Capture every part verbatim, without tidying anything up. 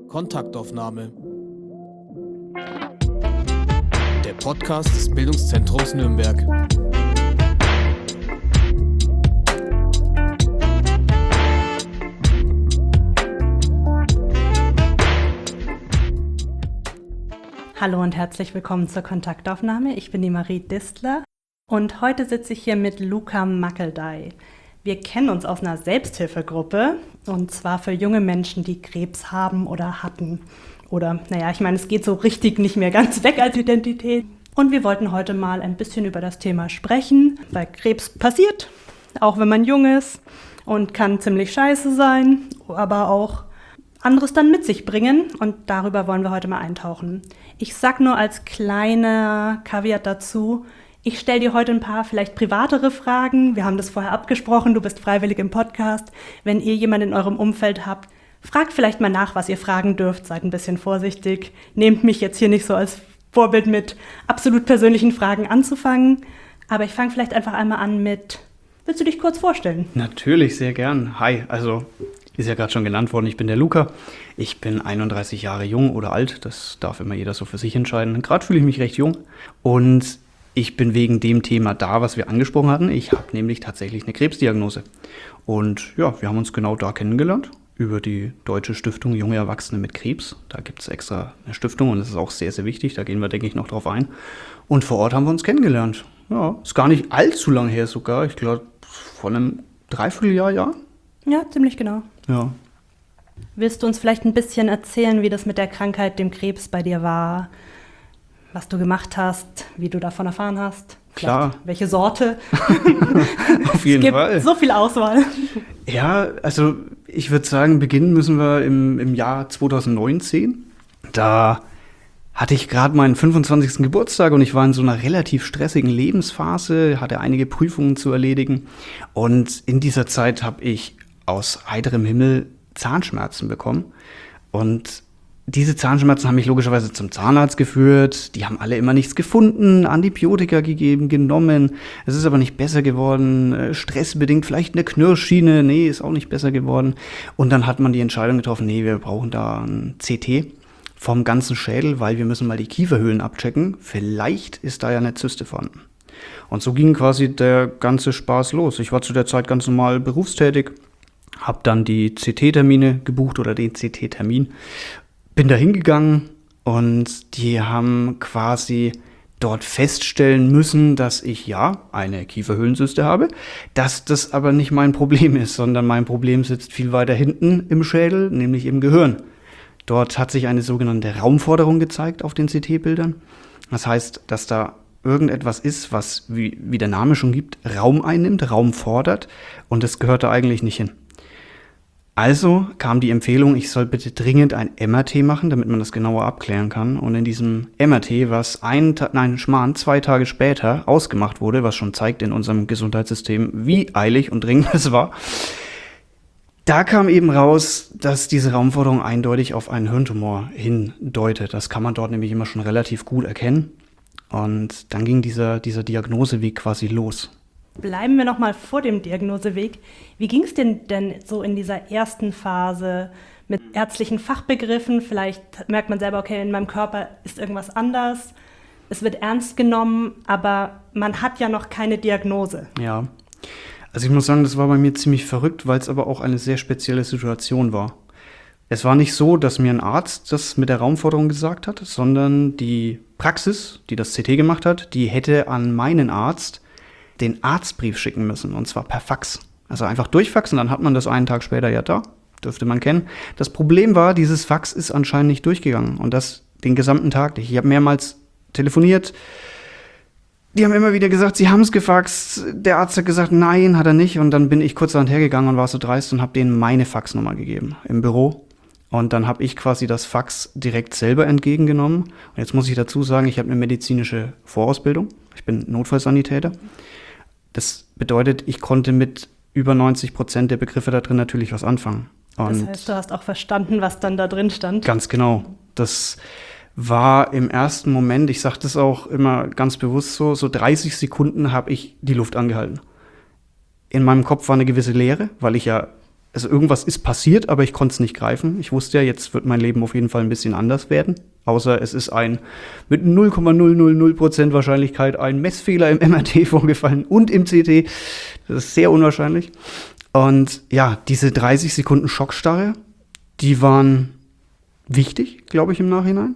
Kontaktaufnahme. Der Podcast des Bildungszentrums Nürnberg. Hallo und herzlich willkommen zur Kontaktaufnahme. Ich bin die Marie Distler und heute sitze ich hier mit Luca Mackeldey. Wir kennen uns aus einer Selbsthilfegruppe und zwar für junge Menschen, die Krebs haben oder hatten. Oder, naja, ich meine, es geht so richtig nicht mehr ganz weg als Identität. Und wir wollten heute mal ein bisschen über das Thema sprechen, weil Krebs passiert, auch wenn man jung ist und kann ziemlich scheiße sein, aber auch anderes dann mit sich bringen und darüber wollen wir heute mal eintauchen. Ich sag nur als kleiner Kaviar dazu, ich stelle dir heute ein paar vielleicht privatere Fragen. Wir haben das vorher abgesprochen, du bist freiwillig im Podcast. Wenn ihr jemanden in eurem Umfeld habt, fragt vielleicht mal nach, was ihr fragen dürft. Seid ein bisschen vorsichtig. Nehmt mich jetzt hier nicht so als Vorbild mit absolut persönlichen Fragen anzufangen. Aber ich fange vielleicht einfach einmal an mit, willst du dich kurz vorstellen? Natürlich, sehr gern. Hi, also ist ja gerade schon genannt worden, ich bin der Luca. Ich bin einunddreißig Jahre jung oder alt, das darf immer jeder so für sich entscheiden. Gerade fühle ich mich recht jung und ich bin wegen dem Thema da, was wir angesprochen hatten. Ich habe nämlich tatsächlich eine Krebsdiagnose. Und ja, wir haben uns genau da kennengelernt, über die Deutsche Stiftung Junge Erwachsene mit Krebs. Da gibt es extra eine Stiftung und das ist auch sehr, sehr wichtig. Da gehen wir, denke ich, noch drauf ein. Und vor Ort haben wir uns kennengelernt. Ja, ist gar nicht allzu lang her sogar. Ich glaube, vor einem Dreivierteljahr, ja. Ja, ziemlich genau. Ja. Willst du uns vielleicht ein bisschen erzählen, wie das mit der Krankheit, dem Krebs bei dir war? Was du gemacht hast, wie du davon erfahren hast? Klar. Vielleicht welche Sorte? Auf jeden es gibt Fall. So viel Auswahl. Ja, also ich würde sagen, beginnen müssen wir im, im Jahr zwanzig neunzehn. Da hatte ich gerade meinen fünfundzwanzigsten Geburtstag und ich war in so einer relativ stressigen Lebensphase, hatte einige Prüfungen zu erledigen. Und in dieser Zeit habe ich aus heiterem Himmel Zahnschmerzen bekommen. Und diese Zahnschmerzen haben mich logischerweise zum Zahnarzt geführt. Die haben alle immer nichts gefunden, Antibiotika gegeben, genommen. Es ist aber nicht besser geworden. Stressbedingt vielleicht eine Knirschschiene. Nee, ist auch nicht besser geworden. Und dann hat man die Entscheidung getroffen, nee, wir brauchen da ein C T vom ganzen Schädel, weil wir müssen mal die Kieferhöhlen abchecken. Vielleicht ist da ja eine Zyste vorhanden. Und so ging quasi der ganze Spaß los. Ich war zu der Zeit ganz normal berufstätig, habe dann die C T-Termine gebucht oder den C T-Termin. Bin da hingegangen und die haben quasi dort feststellen müssen, dass ich ja eine Kieferhöhlenzyste habe, dass das aber nicht mein Problem ist, sondern mein Problem sitzt viel weiter hinten im Schädel, nämlich im Gehirn. Dort hat sich eine sogenannte Raumforderung gezeigt auf den C T-Bildern. Das heißt, dass da irgendetwas ist, was, wie, wie der Name schon gibt, Raum einnimmt, Raum fordert und das gehört da eigentlich nicht hin. Also kam die Empfehlung, ich soll bitte dringend ein M R T machen, damit man das genauer abklären kann. Und in diesem M R T, was ein, nein, Schmarrn, zwei Tage später ausgemacht wurde, was schon zeigt in unserem Gesundheitssystem, wie eilig und dringend es war, da kam eben raus, dass diese Raumforderung eindeutig auf einen Hirntumor hindeutet. Das kann man dort nämlich immer schon relativ gut erkennen. Und dann ging dieser, dieser Diagnoseweg quasi los. Bleiben wir noch mal vor dem Diagnoseweg. Wie ging es denn denn so in dieser ersten Phase mit ärztlichen Fachbegriffen? Vielleicht merkt man selber, okay, in meinem Körper ist irgendwas anders. Es wird ernst genommen, aber man hat ja noch keine Diagnose. Ja, also ich muss sagen, das war bei mir ziemlich verrückt, weil es aber auch eine sehr spezielle Situation war. Es war nicht so, dass mir ein Arzt das mit der Raumforderung gesagt hat, sondern die Praxis, die das C T gemacht hat, die hätte an meinen Arzt den Arztbrief schicken müssen, und zwar per Fax. Also einfach durchfaxen, dann hat man das einen Tag später ja da, dürfte man kennen. Das Problem war, dieses Fax ist anscheinend nicht durchgegangen und das den gesamten Tag nicht. Ich habe mehrmals telefoniert, die haben immer wieder gesagt, sie haben es gefaxt. Der Arzt hat gesagt, nein, hat er nicht. Und dann bin ich kurzerhand hergegangen und war so dreist und habe denen meine Faxnummer gegeben im Büro. Und dann habe ich quasi das Fax direkt selber entgegengenommen. Und jetzt muss ich dazu sagen, ich habe eine medizinische Vorausbildung. Ich bin Notfallsanitäter. Das bedeutet, ich konnte mit über neunzig Prozent der Begriffe da drin natürlich was anfangen. Und das heißt, du hast auch verstanden, was dann da drin stand? Ganz genau. Das war im ersten Moment, ich sage das auch immer ganz bewusst so, so dreißig Sekunden habe ich die Luft angehalten. In meinem Kopf war eine gewisse Leere, weil ich ja also irgendwas ist passiert, aber ich konnte es nicht greifen. Ich wusste ja, jetzt wird mein Leben auf jeden Fall ein bisschen anders werden. Außer es ist ein mit null Komma null null null Prozent Wahrscheinlichkeit ein Messfehler im M R T vorgefallen und im C T. Das ist sehr unwahrscheinlich. Und ja, diese dreißig Sekunden Schockstarre, die waren wichtig, glaube ich, im Nachhinein.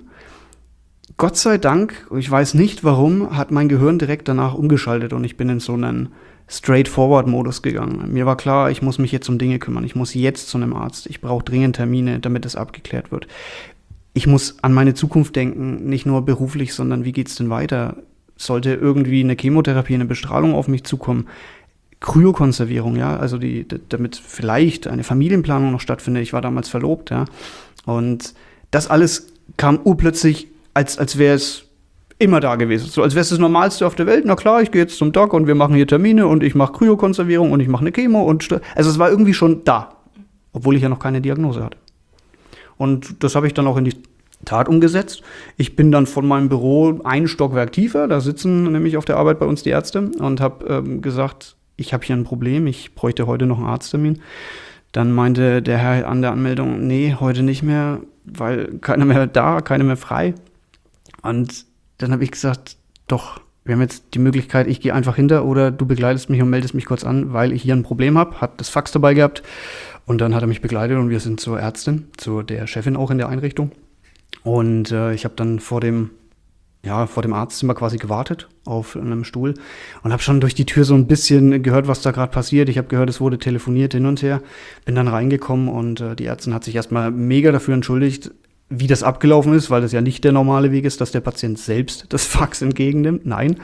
Gott sei Dank, ich weiß nicht warum, hat mein Gehirn direkt danach umgeschaltet und ich bin in so einen Straightforward-Modus gegangen. Mir war klar, ich muss mich jetzt um Dinge kümmern. Ich muss jetzt zu einem Arzt. Ich brauche dringend Termine, damit es abgeklärt wird. Ich muss an meine Zukunft denken, nicht nur beruflich, sondern wie geht's denn weiter? Sollte irgendwie eine Chemotherapie, eine Bestrahlung auf mich zukommen? Kryokonservierung, ja, also die, damit vielleicht eine Familienplanung noch stattfindet. Ich war damals verlobt, ja. Und das alles kam urplötzlich, als, als wäre es immer da gewesen. So als wäre es das Normalste auf der Welt. Na klar, ich gehe jetzt zum Doc und wir machen hier Termine und ich mache Kryokonservierung und ich mache eine Chemo. Und also es war irgendwie schon da, obwohl ich ja noch keine Diagnose hatte. Und das habe ich dann auch in die Tat umgesetzt. Ich bin dann von meinem Büro ein Stockwerk tiefer, da sitzen nämlich auf der Arbeit bei uns die Ärzte und habe ähm, gesagt, ich habe hier ein Problem, ich bräuchte heute noch einen Arzttermin. Dann meinte der Herr an der Anmeldung, nee, heute nicht mehr, weil keiner mehr da, keiner mehr frei. Und dann habe ich gesagt, doch, wir haben jetzt die Möglichkeit, ich gehe einfach hinter oder du begleitest mich und meldest mich kurz an, weil ich hier ein Problem habe. Hat das Fax dabei gehabt und dann hat er mich begleitet und wir sind zur Ärztin, zu der Chefin auch in der Einrichtung. Und äh, ich habe dann vor dem, ja, vor dem Arztzimmer quasi gewartet auf einem Stuhl und habe schon durch die Tür so ein bisschen gehört, was da gerade passiert. Ich habe gehört, es wurde telefoniert hin und her, bin dann reingekommen und äh, die Ärztin hat sich erstmal mega dafür entschuldigt, wie das abgelaufen ist, weil das ja nicht der normale Weg ist, dass der Patient selbst das Fax entgegennimmt. Nein.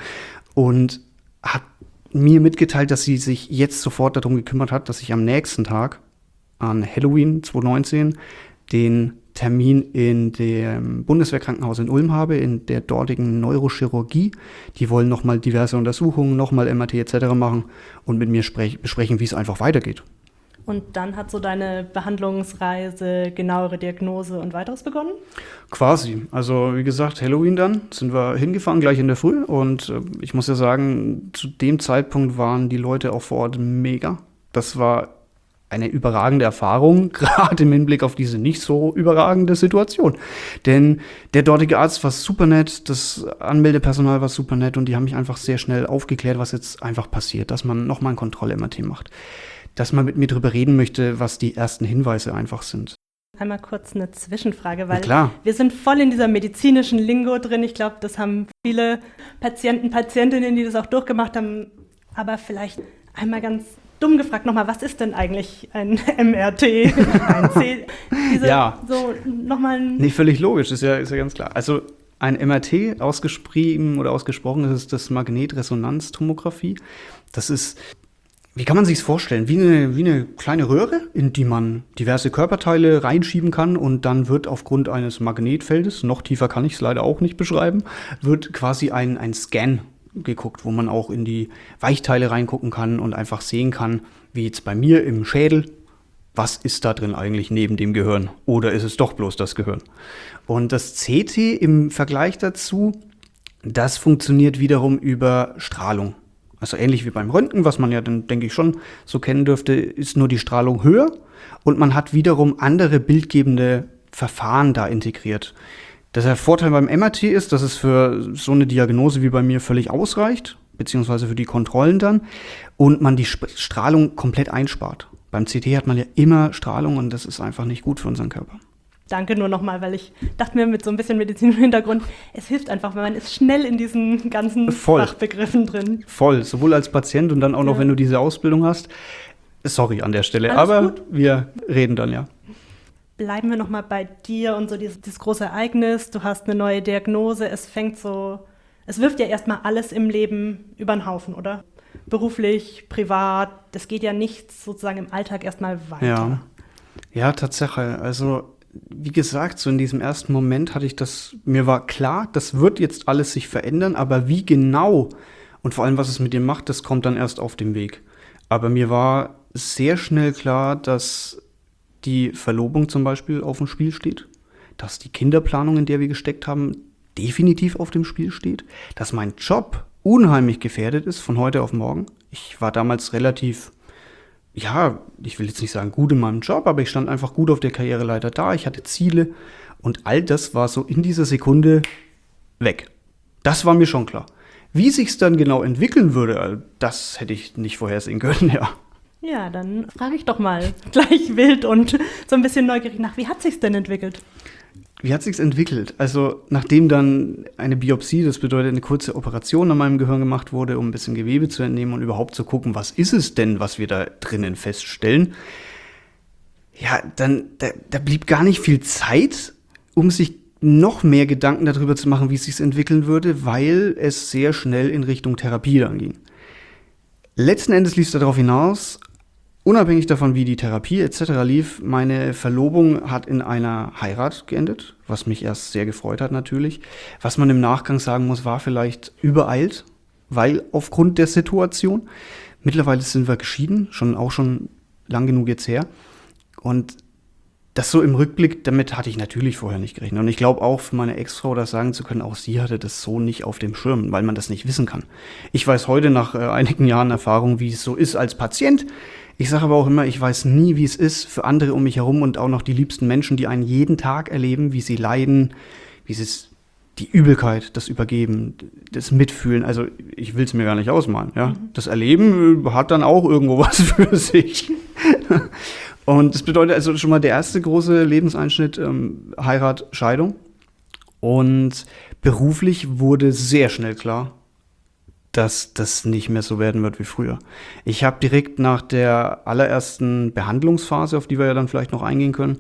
Und hat mir mitgeteilt, dass sie sich jetzt sofort darum gekümmert hat, dass ich am nächsten Tag, an Halloween zwanzig neunzehn, den Termin in dem Bundeswehrkrankenhaus in Ulm habe, in der dortigen Neurochirurgie. Die wollen nochmal diverse Untersuchungen, nochmal M R T et cetera machen und mit mir sprech- besprechen, wie es einfach weitergeht. Und dann hat so deine Behandlungsreise, genauere Diagnose und weiteres begonnen? Quasi. Also wie gesagt, Halloween dann sind wir hingefahren, gleich in der Früh. Und äh, ich muss ja sagen, zu dem Zeitpunkt waren die Leute auch vor Ort mega. Das war eine überragende Erfahrung, gerade im Hinblick auf diese nicht so überragende Situation. Denn der dortige Arzt war super nett, das Anmeldepersonal war super nett und die haben mich einfach sehr schnell aufgeklärt, was jetzt einfach passiert, dass man nochmal ein Kontroll-M R T macht. Dass man mit mir drüber reden möchte, was die ersten Hinweise einfach sind. Einmal kurz eine Zwischenfrage, weil klar. Wir sind voll in dieser medizinischen Lingo drin. Ich glaube, das haben viele Patienten, Patientinnen, die das auch durchgemacht haben. Aber vielleicht einmal ganz dumm gefragt nochmal, was ist denn eigentlich ein M R T, ein C? Diese, ja. So nochmal. Nee, völlig logisch, ist ja, ist ja ganz klar. Also ein M R T, ausgeschrieben oder ausgesprochen, das ist das Magnetresonanztomographie. Das ist, wie kann man sich es vorstellen? Wie eine, wie eine kleine Röhre, in die man diverse Körperteile reinschieben kann und dann wird aufgrund eines Magnetfeldes, noch tiefer kann ich es leider auch nicht beschreiben, wird quasi ein, ein Scan geguckt, wo man auch in die Weichteile reingucken kann und einfach sehen kann, wie jetzt bei mir im Schädel, was ist da drin eigentlich neben dem Gehirn? Oder ist es doch bloß das Gehirn? Und das C T im Vergleich dazu, das funktioniert wiederum über Strahlung. Also ähnlich wie beim Röntgen, was man ja dann, denke ich, schon so kennen dürfte, ist nur die Strahlung höher und man hat wiederum andere bildgebende Verfahren da integriert. Der Vorteil beim M R T ist, dass es für so eine Diagnose wie bei mir völlig ausreicht, beziehungsweise für die Kontrollen dann, und man die Strahlung komplett einspart. Beim C T hat man ja immer Strahlung und das ist einfach nicht gut für unseren Körper. Danke nur nochmal, weil ich dachte mir mit so ein bisschen medizinischem Hintergrund, es hilft einfach, weil man ist schnell in diesen ganzen Voll. Fachbegriffen drin. Voll, sowohl als Patient und dann auch noch, Ja. wenn du diese Ausbildung hast. Sorry an der Stelle, Alles aber gut. wir reden dann ja. Bleiben wir nochmal bei dir und so dieses, dieses große Ereignis. Du hast eine neue Diagnose. Es fängt so, es wirft ja erstmal alles im Leben über den Haufen, oder? Beruflich, privat, das geht ja nichts sozusagen im Alltag erstmal weiter. Ja. Ja, Tatsache. Also, wie gesagt, so in diesem ersten Moment hatte ich das, mir war klar, das wird jetzt alles sich verändern, aber wie genau und vor allem, was es mit dir macht, das kommt dann erst auf dem Weg. Aber mir war sehr schnell klar, dass die Verlobung zum Beispiel auf dem Spiel steht, dass die Kinderplanung, in der wir gesteckt haben, definitiv auf dem Spiel steht, dass mein Job unheimlich gefährdet ist von heute auf morgen. Ich war damals relativ ja, ich will jetzt nicht sagen gut in meinem Job, aber ich stand einfach gut auf der Karriereleiter da. Ich hatte Ziele und all das war so in dieser Sekunde weg. Das war mir schon klar. Wie sich's dann genau entwickeln würde, das hätte ich nicht vorhersehen können, ja. Ja, dann frage ich doch mal gleich wild und so ein bisschen neugierig nach. Wie hat sich's denn entwickelt? Wie hat sich's entwickelt? Also nachdem dann eine Biopsie, das bedeutet eine kurze Operation an meinem Gehirn gemacht wurde, um ein bisschen Gewebe zu entnehmen und überhaupt zu gucken, was ist es denn, was wir da drinnen feststellen, ja, dann da, da blieb gar nicht viel Zeit, um sich noch mehr Gedanken darüber zu machen, wie es sich entwickeln würde, weil es sehr schnell in Richtung Therapie dann ging. Letzten Endes lief es darauf hinaus, unabhängig davon, wie die Therapie et cetera lief, meine Verlobung hat in einer Heirat geendet, was mich erst sehr gefreut hat natürlich. Was man im Nachgang sagen muss, war vielleicht übereilt, weil aufgrund der Situation. Mittlerweile sind wir geschieden, schon auch schon lang genug jetzt her. Und das so im Rückblick, damit hatte ich natürlich vorher nicht gerechnet. Und ich glaube auch für meine Ex-Frau das sagen zu können, auch sie hatte das so nicht auf dem Schirm, weil man das nicht wissen kann. Ich weiß heute nach äh, einigen Jahren Erfahrung, wie es so ist als Patient. Ich sage aber auch immer, ich weiß nie, wie es ist für andere um mich herum und auch noch die liebsten Menschen, die einen jeden Tag erleben, wie sie leiden, wie sie es, die Übelkeit, das Übergeben, das Mitfühlen. Also ich will es mir gar nicht ausmalen. Ja? Mhm. Das Erleben äh, hat dann auch irgendwo was für sich. Und das bedeutet also schon mal der erste große Lebenseinschnitt, ähm, Heirat, Scheidung. Und beruflich wurde sehr schnell klar, dass das nicht mehr so werden wird wie früher. Ich habe direkt nach der allerersten Behandlungsphase, auf die wir ja dann vielleicht noch eingehen können,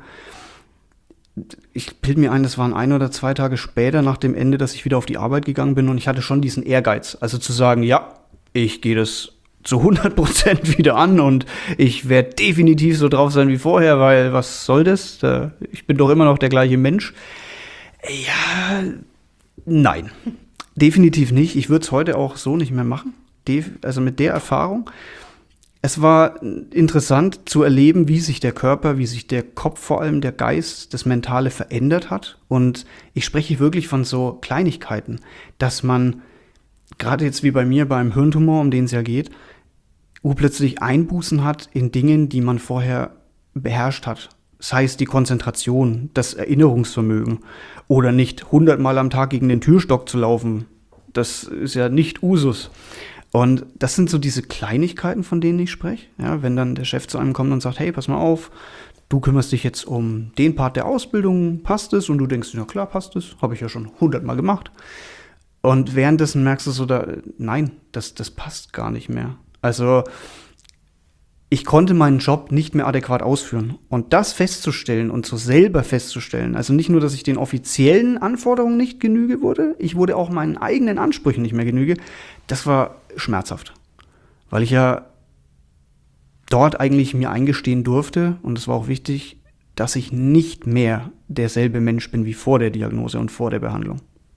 ich bilde mir ein, das waren ein oder zwei Tage später nach dem Ende, dass ich wieder auf die Arbeit gegangen bin und ich hatte schon diesen Ehrgeiz, also zu sagen, ja, ich gehe das zu hundert Prozent wieder an und ich werde definitiv so drauf sein wie vorher, weil was soll das? Ich bin doch immer noch der gleiche Mensch. Ja, nein, definitiv nicht. Ich würde es heute auch so nicht mehr machen, also mit der Erfahrung. Es war interessant zu erleben, wie sich der Körper, wie sich der Kopf, vor allem der Geist, das Mentale verändert hat. Und ich spreche wirklich von so Kleinigkeiten, dass man gerade jetzt wie bei mir beim Hirntumor, um den es ja geht, urplötzlich Einbußen hat in Dingen, die man vorher beherrscht hat. Sei es die Konzentration, das Erinnerungsvermögen oder nicht hundertmal am Tag gegen den Türstock zu laufen. Das ist ja nicht Usus. Und das sind so diese Kleinigkeiten, von denen ich spreche. Ja, wenn dann der Chef zu einem kommt und sagt, hey, pass mal auf, du kümmerst dich jetzt um den Part der Ausbildung, passt es? Und du denkst, ja klar, passt es, habe ich ja schon hundertmal gemacht. Und währenddessen merkst du so, da, nein, das, das passt gar nicht mehr. Also ich konnte meinen Job nicht mehr adäquat ausführen. Und das festzustellen und so selber festzustellen, also nicht nur, dass ich den offiziellen Anforderungen nicht genüge wurde, ich wurde auch meinen eigenen Ansprüchen nicht mehr genüge, das war schmerzhaft. Weil ich ja dort eigentlich mir eingestehen durfte, und es war auch wichtig, dass ich nicht mehr derselbe Mensch bin wie vor der Diagnose und vor der Behandlung.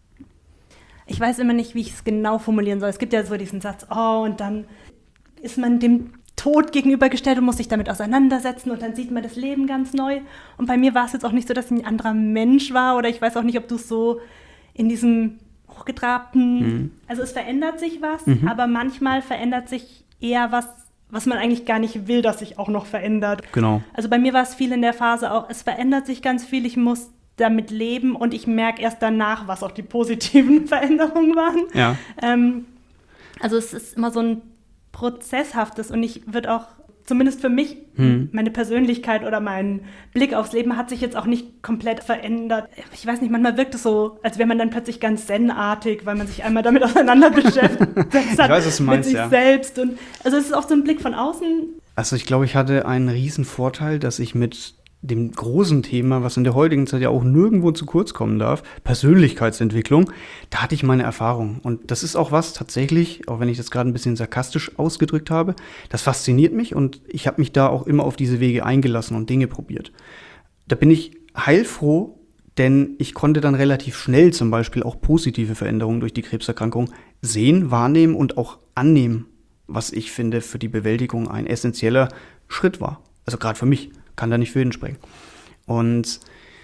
Ich weiß immer nicht, wie ich es genau formulieren soll. Es gibt ja so diesen Satz, oh, und dann ist man dem Tod gegenübergestellt und muss sich damit auseinandersetzen und dann sieht man das Leben ganz neu. Und bei mir war es jetzt auch nicht so, dass ich ein anderer Mensch war oder ich weiß auch nicht, ob du es so in diesem hochgetrabten, mhm. also es verändert sich was, mhm. aber manchmal verändert sich eher was, was man eigentlich gar nicht will, dass sich auch noch verändert. Genau. Also bei mir war es viel in der Phase auch, es verändert sich ganz viel, ich muss damit leben und ich merke erst danach, was auch die positiven Veränderungen waren. Ja. Ähm, also es ist immer so ein Prozesshaftes und ich würde auch, zumindest für mich, hm. meine Persönlichkeit oder mein Blick aufs Leben hat sich jetzt auch nicht komplett verändert. Ich weiß nicht, manchmal wirkt es so, als wäre man dann plötzlich ganz zen-artig, weil man sich einmal damit auseinander beschäftigt hat, ich weiß, was du meinst, mit sich ja. selbst. Und, also es ist auch so ein Blick von außen. Also ich glaube, ich hatte einen riesen Vorteil, dass ich mit dem großen Thema, was in der heutigen Zeit ja auch nirgendwo zu kurz kommen darf, Persönlichkeitsentwicklung, da hatte ich meine Erfahrung. Und das ist auch was tatsächlich, auch wenn ich das gerade ein bisschen sarkastisch ausgedrückt habe, das fasziniert mich und ich habe mich da auch immer auf diese Wege eingelassen und Dinge probiert. Da bin ich heilfroh, denn ich konnte dann relativ schnell zum Beispiel auch positive Veränderungen durch die Krebserkrankung sehen, wahrnehmen und auch annehmen, was ich finde für die Bewältigung ein essentieller Schritt war. Also gerade für mich. Kann da nicht für jeden sprechen. Und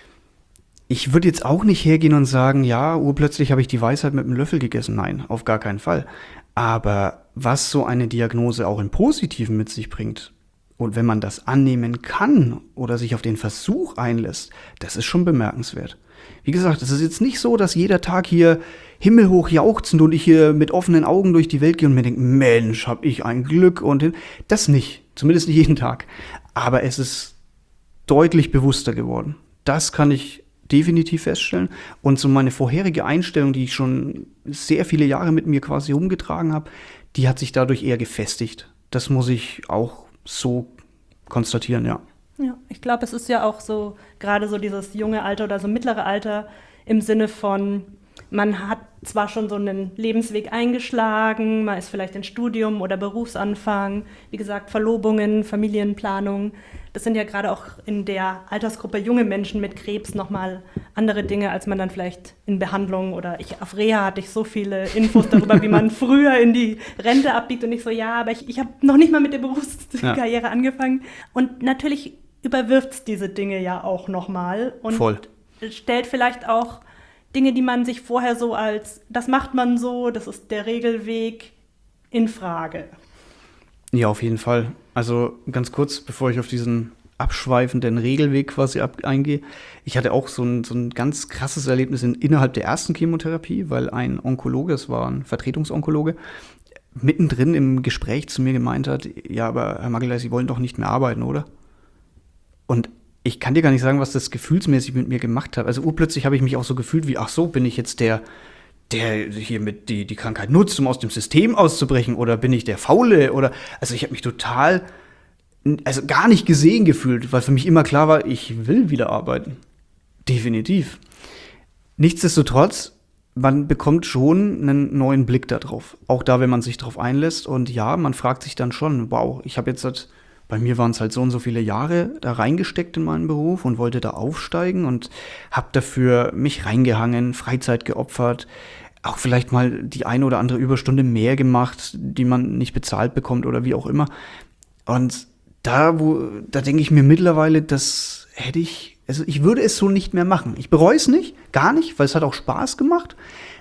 ich würde jetzt auch nicht hergehen und sagen, ja, urplötzlich habe ich die Weisheit mit einem Löffel gegessen. Nein, auf gar keinen Fall. Aber was so eine Diagnose auch im Positiven mit sich bringt, Und wenn man das annehmen kann oder sich auf den Versuch einlässt, das ist schon bemerkenswert. Wie gesagt, es ist jetzt nicht so, dass jeder Tag hier himmelhoch jauchzend und ich hier mit offenen Augen durch die Welt gehe und mir denke, Mensch, hab ich ein Glück und hin. Das nicht, zumindest nicht jeden Tag. Aber es ist deutlich bewusster geworden. Das kann ich definitiv feststellen. Und so meine vorherige Einstellung, die ich schon sehr viele Jahre mit mir quasi rumgetragen habe, die hat sich dadurch eher gefestigt. Das muss ich auch so konstatieren, ja. Ja, ich glaube, es ist ja auch so, gerade so dieses junge Alter oder so mittlere Alter im Sinne von, man hat zwar schon so einen Lebensweg eingeschlagen, man ist vielleicht in Studium oder Berufsanfang, wie gesagt, Verlobungen, Familienplanung. Das sind ja gerade auch in der Altersgruppe junge Menschen mit Krebs nochmal andere Dinge, als man dann vielleicht in Behandlung oder ich auf Reha hatte ich so viele Infos darüber, wie man früher in die Rente abbiegt und ich so, ja, aber ich, ich habe noch nicht mal mit der Berufskarriere ja. angefangen. Und natürlich überwirft es diese Dinge ja auch nochmal und Voll. stellt vielleicht auch Dinge, die man sich vorher so als, das macht man so, das ist der Regelweg, in Frage. Ja, auf jeden Fall. Also ganz kurz, bevor ich auf diesen abschweifenden Regelweg quasi ab eingehe. Ich hatte auch so ein, so ein ganz krasses Erlebnis in, innerhalb der ersten Chemotherapie, weil ein Onkologe, es war ein Vertretungsonkologe, mittendrin im Gespräch zu mir gemeint hat, ja, aber Herr Magelay, Sie wollen doch nicht mehr arbeiten, oder? Und ich kann dir gar nicht sagen, was das gefühlsmäßig mit mir gemacht hat. Also urplötzlich habe ich mich auch so gefühlt wie, ach so, bin ich jetzt der, der hier mit die, die Krankheit nutzt, um aus dem System auszubrechen, oder bin ich der Faule? Oder also ich habe mich total, also gar nicht gesehen gefühlt, weil für mich immer klar war, ich will wieder arbeiten. Definitiv. Nichtsdestotrotz, man bekommt schon einen neuen Blick darauf. Auch da, wenn man sich darauf einlässt. Und ja, man fragt sich dann schon, wow, ich habe jetzt seit Bei mir waren es halt so und so viele Jahre da reingesteckt in meinen Beruf und wollte da aufsteigen und habe dafür mich reingehangen, Freizeit geopfert, auch vielleicht mal die eine oder andere Überstunde mehr gemacht, die man nicht bezahlt bekommt oder wie auch immer. Und da, wo, da denke ich mir mittlerweile, das hätte ich, also ich würde es so nicht mehr machen. Ich bereue es nicht, gar nicht, weil es hat auch Spaß gemacht.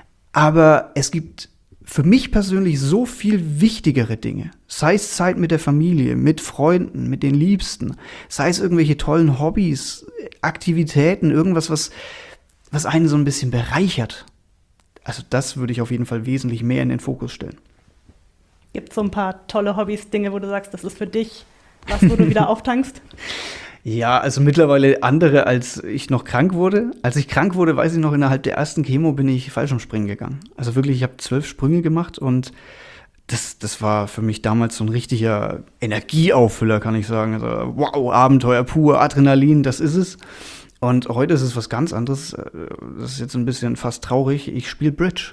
Aber es gibt für mich persönlich so viel wichtigere Dinge. Sei es Zeit mit der Familie, mit Freunden, mit den Liebsten. Sei es irgendwelche tollen Hobbys, Aktivitäten, irgendwas, was, was einen so ein bisschen bereichert. Also das würde ich auf jeden Fall wesentlich mehr in den Fokus stellen. Gibt es so ein paar tolle Hobbys, Dinge, wo du sagst, das ist für dich was, wo du wieder auftankst? Ja, also mittlerweile andere, als ich noch krank wurde. Als ich krank wurde, weiß ich noch, innerhalb der ersten Chemo bin ich Fallschirmspringen gegangen. Also wirklich, ich habe zwölf Sprünge gemacht und das, das war für mich damals so ein richtiger Energieauffüller, kann ich sagen. Also wow, Abenteuer pur, Adrenalin, das ist es. Und heute ist es was ganz anderes. Das ist jetzt ein bisschen fast traurig. Ich spiele Bridge.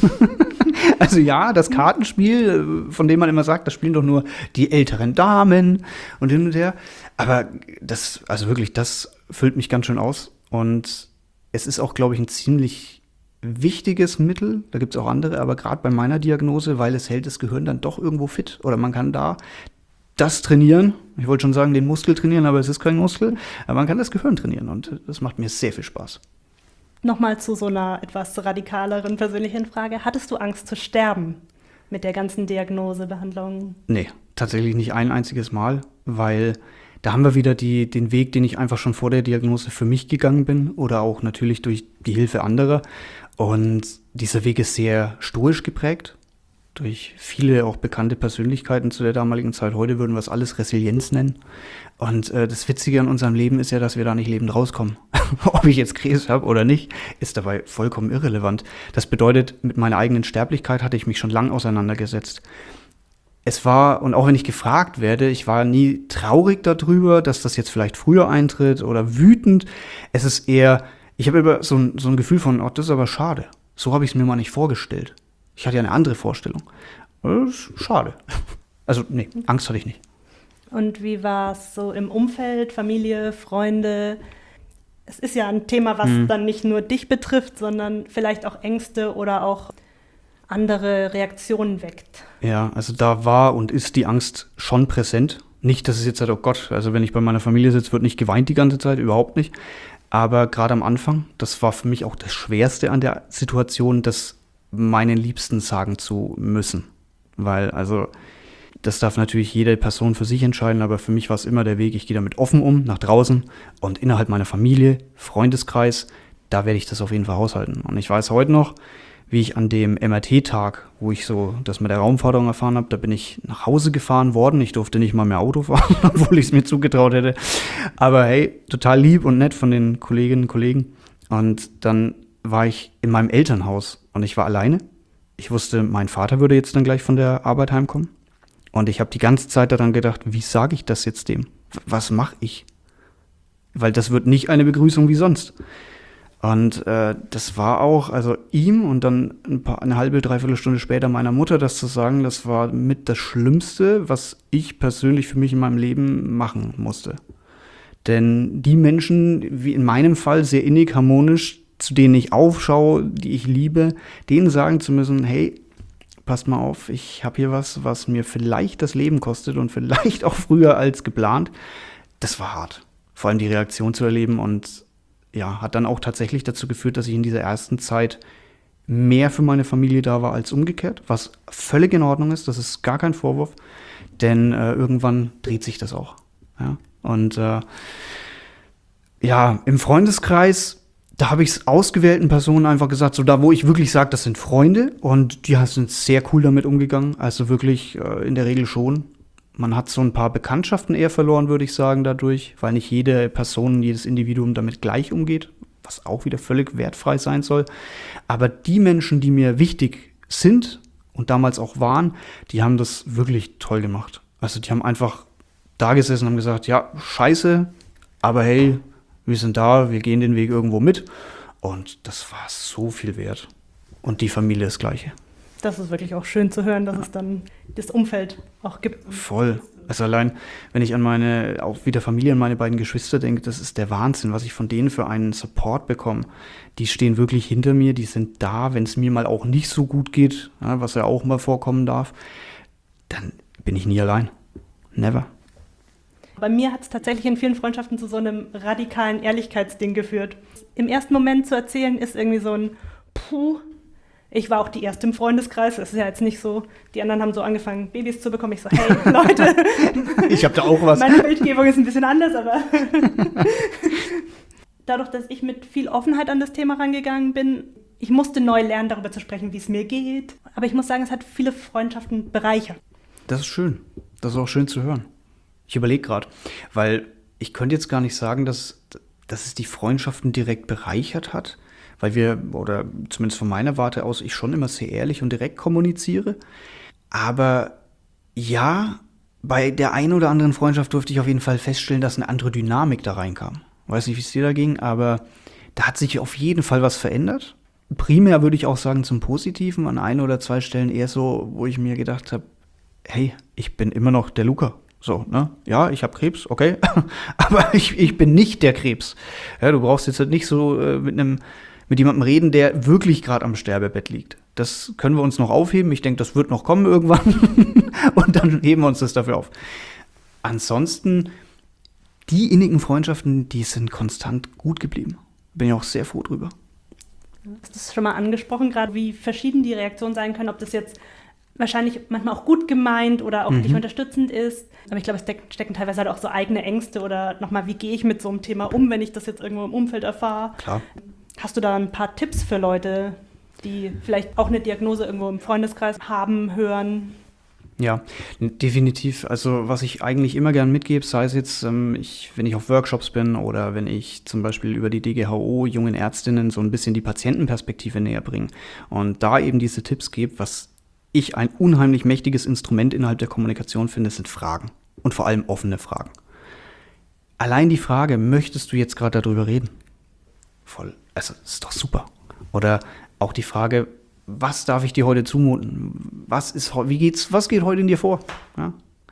Also ja, das Kartenspiel, von dem man immer sagt, das spielen doch nur die älteren Damen und hin und her. Aber das, also wirklich, das füllt mich ganz schön aus. Und es ist auch, glaube ich, ein ziemlich wichtiges Mittel. Da gibt es auch andere, aber gerade bei meiner Diagnose, weil es hält das Gehirn dann doch irgendwo fit. Oder man kann da das trainieren. Ich wollte schon sagen, den Muskel trainieren, aber es ist kein Muskel. Aber man kann das Gehirn trainieren und das macht mir sehr viel Spaß. Nochmal zu so einer etwas radikaleren persönlichen Frage. Hattest du Angst zu sterben mit der ganzen Diagnose, Behandlung? Nee, tatsächlich nicht ein einziges Mal, weil da haben wir wieder die, den Weg, den ich einfach schon vor der Diagnose für mich gegangen bin oder auch natürlich durch die Hilfe anderer. Und dieser Weg ist sehr stoisch geprägt, durch viele auch bekannte Persönlichkeiten zu der damaligen Zeit. Heute würden wir es alles Resilienz nennen. Und äh, das Witzige an unserem Leben ist ja, dass wir da nicht lebend rauskommen. Ob ich jetzt Krebs habe oder nicht, ist dabei vollkommen irrelevant. Das bedeutet, mit meiner eigenen Sterblichkeit hatte ich mich schon lange auseinandergesetzt. Es war, und auch wenn ich gefragt werde, ich war nie traurig darüber, dass das jetzt vielleicht früher eintritt oder wütend. Es ist eher, ich habe immer so ein, so ein Gefühl von, oh, das ist aber schade. So habe ich es mir mal nicht vorgestellt. Ich hatte ja eine andere Vorstellung. Das ist schade. Also, nee, Angst hatte ich nicht. Und wie war es so im Umfeld, Familie, Freunde? Es ist ja ein Thema, was mhm. dann nicht nur dich betrifft, sondern vielleicht auch Ängste oder auch andere Reaktionen weckt. Ja, also da war und ist die Angst schon präsent. Nicht, dass es jetzt halt, oh Gott, also wenn ich bei meiner Familie sitze, wird nicht geweint die ganze Zeit, überhaupt nicht. Aber gerade am Anfang, das war für mich auch das Schwerste an der Situation, das meinen Liebsten sagen zu müssen. Weil, also, Das darf natürlich jede Person für sich entscheiden, aber für mich war es immer der Weg, ich gehe damit offen um, nach draußen und innerhalb meiner Familie, Freundeskreis, da werde ich das auf jeden Fall haushalten. Und ich weiß heute noch, wie ich an dem M R T-Tag, wo ich so das mit der Raumforderung erfahren habe, da bin ich nach Hause gefahren worden. Ich durfte nicht mal mehr Auto fahren, obwohl ich es mir zugetraut hätte. Aber hey, total lieb und nett von den Kolleginnen und Kollegen. Und dann war ich in meinem Elternhaus und ich war alleine. Ich wusste, mein Vater würde jetzt dann gleich von der Arbeit heimkommen. Und ich habe die ganze Zeit daran gedacht, wie sage ich das jetzt dem? Was mache ich? Weil das wird nicht eine Begrüßung wie sonst. Und äh, das war auch, also ihm und dann ein paar, eine halbe, dreiviertel Stunde später meiner Mutter das zu sagen, das war mit das Schlimmste, was ich persönlich für mich in meinem Leben machen musste. Denn die Menschen, wie in meinem Fall, sehr innig, harmonisch, zu denen ich aufschaue, die ich liebe, denen sagen zu müssen, hey, passt mal auf, ich habe hier was, was mir vielleicht das Leben kostet und vielleicht auch früher als geplant. Das war hart. Vor allem die Reaktion zu erleben und ja, hat dann auch tatsächlich dazu geführt, dass ich in dieser ersten Zeit mehr für meine Familie da war als umgekehrt, was völlig in Ordnung ist, das ist gar kein Vorwurf, denn äh, irgendwann dreht sich das auch. Ja? Und äh, ja, im Freundeskreis, da habe ich es ausgewählten Personen einfach gesagt, so da, wo ich wirklich sage, das sind Freunde und die sind sehr cool damit umgegangen, also wirklich äh, in der Regel schon. Man hat so ein paar Bekanntschaften eher verloren, würde ich sagen, dadurch, weil nicht jede Person, jedes Individuum damit gleich umgeht, was auch wieder völlig wertfrei sein soll. Aber die Menschen, die mir wichtig sind und damals auch waren, die haben das wirklich toll gemacht. Also die haben einfach da gesessen und haben gesagt, ja, scheiße, aber hey, wir sind da, wir gehen den Weg irgendwo mit. Und das war so viel wert. Und die Familie das Gleiche. Das ist wirklich auch schön zu hören, dass ja. es dann das Umfeld auch gibt. Voll. Also allein, wenn ich an meine, auch wieder Familie, an meine beiden Geschwister denke, das ist der Wahnsinn, was ich von denen für einen Support bekomme. Die stehen wirklich hinter mir, die sind da, wenn es mir mal auch nicht so gut geht, ja, was ja auch mal vorkommen darf, dann bin ich nie allein. Never. Bei mir hat es tatsächlich in vielen Freundschaften zu so einem radikalen Ehrlichkeitsding geführt. Im ersten Moment zu erzählen ist irgendwie so ein Puh. Ich war auch die Erste im Freundeskreis, das ist ja jetzt nicht so, die anderen haben so angefangen, Babys zu bekommen. Ich so, hey, Leute. Ich hab da auch was. Meine Bildgebung ist ein bisschen anders, aber dadurch, dass ich mit viel Offenheit an das Thema rangegangen bin, ich musste neu lernen, darüber zu sprechen, wie es mir geht. Aber ich muss sagen, es hat viele Freundschaften bereichert. Das ist schön. Das ist auch schön zu hören. Ich überlege gerade, weil ich könnte jetzt gar nicht sagen, dass, dass es die Freundschaften direkt bereichert hat, weil wir, oder zumindest von meiner Warte aus, ich schon immer sehr ehrlich und direkt kommuniziere. Aber ja, bei der einen oder anderen Freundschaft durfte ich auf jeden Fall feststellen, dass eine andere Dynamik da reinkam. Weiß nicht, wie es dir da ging, aber da hat sich auf jeden Fall was verändert. Primär würde ich auch sagen zum Positiven, an ein oder zwei Stellen eher so, wo ich mir gedacht habe, hey, ich bin immer noch der Luca. So, ne? Ja, ich habe Krebs, okay, aber ich, ich bin nicht der Krebs. Ja, du brauchst jetzt halt nicht so äh, mit einem mit jemandem reden, der wirklich gerade am Sterbebett liegt. Das können wir uns noch aufheben. Ich denke, das wird noch kommen irgendwann. Und dann heben wir uns das dafür auf. Ansonsten, die innigen Freundschaften, die sind konstant gut geblieben. Bin ich auch sehr froh drüber. Du hast es schon mal angesprochen, gerade wie verschieden die Reaktionen sein können, ob das jetzt wahrscheinlich manchmal auch gut gemeint oder auch Mhm. nicht unterstützend ist. Aber ich glaube, es steck- stecken teilweise halt auch so eigene Ängste oder nochmal, wie gehe ich mit so einem Thema um, wenn ich das jetzt irgendwo im Umfeld erfahre. Klar. Hast du da ein paar Tipps für Leute, die vielleicht auch eine Diagnose irgendwo im Freundeskreis haben, hören? Ja, definitiv. Also was ich eigentlich immer gern mitgebe, sei es jetzt, ähm, ich, wenn ich auf Workshops bin oder wenn ich zum Beispiel über die D G H O jungen Ärztinnen so ein bisschen die Patientenperspektive näher bringe und da eben diese Tipps gebe, was ich ein unheimlich mächtiges Instrument innerhalb der Kommunikation finde, sind Fragen und vor allem offene Fragen. Allein die Frage, möchtest du jetzt gerade darüber reden? Voll, also das ist doch super. Oder auch die Frage, was darf ich dir heute zumuten? Was ist, wie geht's, was geht heute in dir vor? Ja?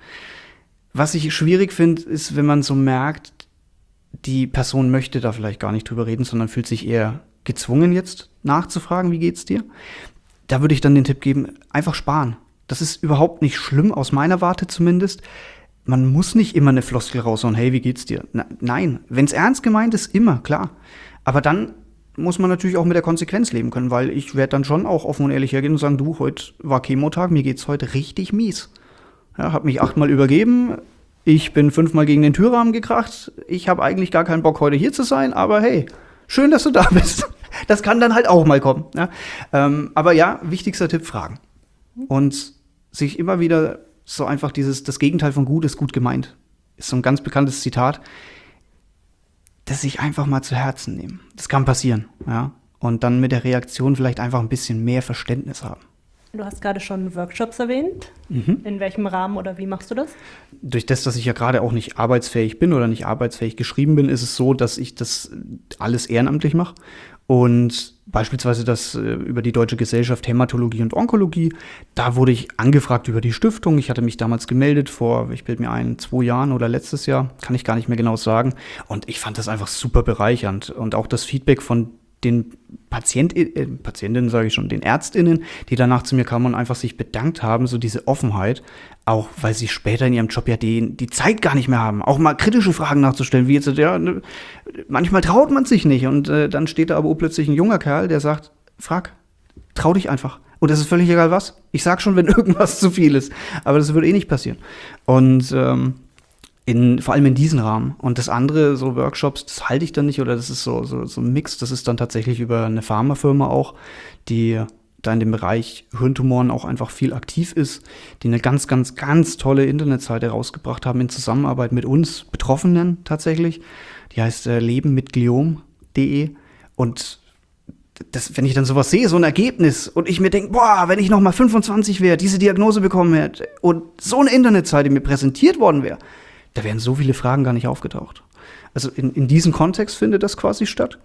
Was ich schwierig finde, ist, wenn man so merkt, die Person möchte da vielleicht gar nicht drüber reden, sondern fühlt sich eher gezwungen jetzt nachzufragen, wie geht's dir? Da würde ich dann den Tipp geben, einfach sparen. Das ist überhaupt nicht schlimm, aus meiner Warte zumindest. Man muss nicht immer eine Floskel raushauen, hey, wie geht's dir? Na, nein, wenn es ernst gemeint ist, immer, klar. Aber dann muss man natürlich auch mit der Konsequenz leben können, weil ich werde dann schon auch offen und ehrlich hergehen und sagen, du, heute war Chemotag, mir geht's heute richtig mies. Ja, habe mich achtmal übergeben. Ich bin fünfmal gegen den Türrahmen gekracht. Ich habe eigentlich gar keinen Bock, heute hier zu sein. Aber hey, schön, dass du da bist. Das kann dann halt auch mal kommen. Ja? Ähm, aber ja, wichtigster Tipp, fragen. Und sich immer wieder so einfach dieses, das Gegenteil von gut ist gut gemeint. Ist so ein ganz bekanntes Zitat. Das sich einfach mal zu Herzen nehmen. Das kann passieren. Ja? Und dann mit der Reaktion vielleicht einfach ein bisschen mehr Verständnis haben. Du hast gerade schon Workshops erwähnt. Mhm. In welchem Rahmen oder wie machst du das? Durch das, dass ich ja gerade auch nicht arbeitsfähig bin oder nicht arbeitsfähig geschrieben bin, ist es so, dass ich das alles ehrenamtlich mache. Und beispielsweise das äh, über die Deutsche Gesellschaft Hämatologie und Onkologie, da wurde ich angefragt über die Stiftung. Ich hatte mich damals gemeldet vor, ich bilde mir ein, zwei Jahren oder letztes Jahr, kann ich gar nicht mehr genau sagen. Und ich fand das einfach super bereichernd. Und auch das Feedback von den Patient, äh, Patientinnen, sage ich schon, den ÄrztInnen, die danach zu mir kamen und einfach sich bedankt haben, so diese Offenheit, auch weil sie später in ihrem Job ja die, die Zeit gar nicht mehr haben, auch mal kritische Fragen nachzustellen, wie jetzt, ja, ne, manchmal traut man sich nicht und äh, dann steht da aber plötzlich ein junger Kerl, der sagt, frag, trau dich einfach. Und es ist völlig egal was. Ich sag schon, wenn irgendwas zu viel ist, aber das würde eh nicht passieren. Und ähm, In, vor allem in diesem Rahmen. Und das andere, so Workshops, das halte ich dann nicht, oder das ist so, so, so ein Mix, das ist dann tatsächlich über eine Pharmafirma auch, die da in dem Bereich Hirntumoren auch einfach viel aktiv ist, die eine ganz, ganz, ganz tolle Internetseite rausgebracht haben in Zusammenarbeit mit uns Betroffenen tatsächlich. Die heißt äh, leben mit gliom punkt de und das, wenn ich dann sowas sehe, so ein Ergebnis und ich mir denke, boah, wenn ich noch mal fünfundzwanzig wäre, diese Diagnose bekommen hätte und so eine Internetseite mir präsentiert worden wäre, da wären so viele Fragen gar nicht aufgetaucht. Also in, in diesem Kontext findet das quasi statt.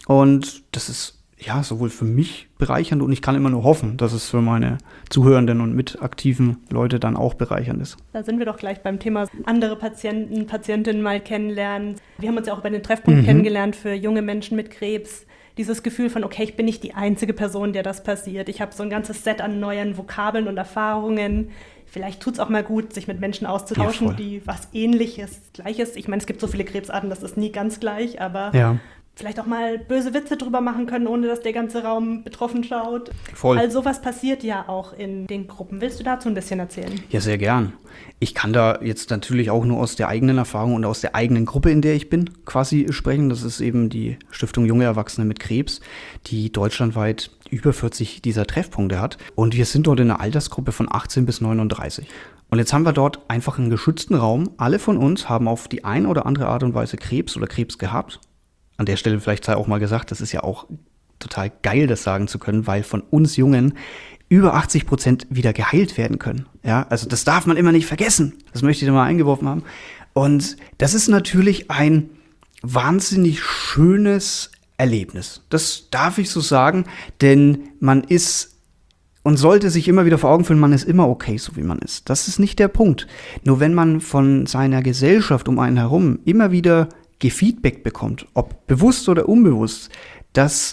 Und das ist ja sowohl für mich bereichernd und ich kann immer nur hoffen, dass es für meine Zuhörenden und mitaktiven Leute dann auch bereichernd ist. Da sind wir doch gleich beim Thema andere Patienten, Patientinnen mal kennenlernen. Wir haben uns ja auch bei den Treffpunkten mhm. kennengelernt für junge Menschen mit Krebs. Dieses Gefühl von, okay, ich bin nicht die einzige Person, der das passiert. Ich habe so ein ganzes Set an neuen Vokabeln und Erfahrungen. Vielleicht tut es auch mal gut, sich mit Menschen auszutauschen, ja, die was Ähnliches, Gleiches. Ich meine, es gibt so viele Krebsarten, das ist nie ganz gleich, aber ja. vielleicht auch mal böse Witze drüber machen können, ohne dass der ganze Raum betroffen schaut. Voll. All sowas passiert ja auch in den Gruppen. Willst du dazu ein bisschen erzählen? Ja, sehr gern. Ich kann da jetzt natürlich auch nur aus der eigenen Erfahrung und aus der eigenen Gruppe, in der ich bin, quasi sprechen. Das ist eben die Stiftung Junge Erwachsene mit Krebs, die deutschlandweit über vierzig dieser Treffpunkte hat. Und wir sind dort in einer Altersgruppe von achtzehn bis neununddreißig. Und jetzt haben wir dort einfach einen geschützten Raum. Alle von uns haben auf die eine oder andere Art und Weise Krebs oder Krebs gehabt. An der Stelle vielleicht sei auch mal gesagt, das ist ja auch total geil, das sagen zu können, weil von uns Jungen über achtzig Prozent wieder geheilt werden können. Ja, also das darf man immer nicht vergessen. Das möchte ich da mal eingeworfen haben. Und das ist natürlich ein wahnsinnig schönes Erlebnis. Das darf ich so sagen, denn man ist und sollte sich immer wieder vor Augen führen, man ist immer okay, so wie man ist. Das ist nicht der Punkt. Nur wenn man von seiner Gesellschaft um einen herum immer wieder gefeedbackt bekommt, ob bewusst oder unbewusst, dass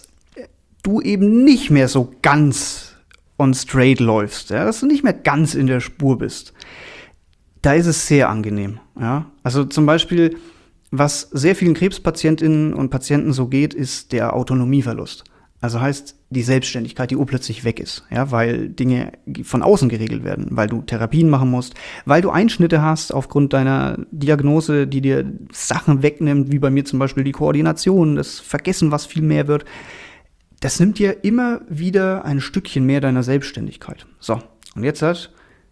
du eben nicht mehr so ganz on straight läufst, ja, dass du nicht mehr ganz in der Spur bist, da ist es sehr angenehm. Ja? Also zum Beispiel, was sehr vielen Krebspatientinnen und Patienten so geht, ist der Autonomieverlust. Also heißt die Selbstständigkeit, die urplötzlich weg ist, ja, weil Dinge von außen geregelt werden, weil du Therapien machen musst, weil du Einschnitte hast aufgrund deiner Diagnose, die dir Sachen wegnimmt, wie bei mir zum Beispiel die Koordination, das Vergessen, was viel mehr wird. Das nimmt dir immer wieder ein Stückchen mehr deiner Selbstständigkeit. So, und jetzt halt,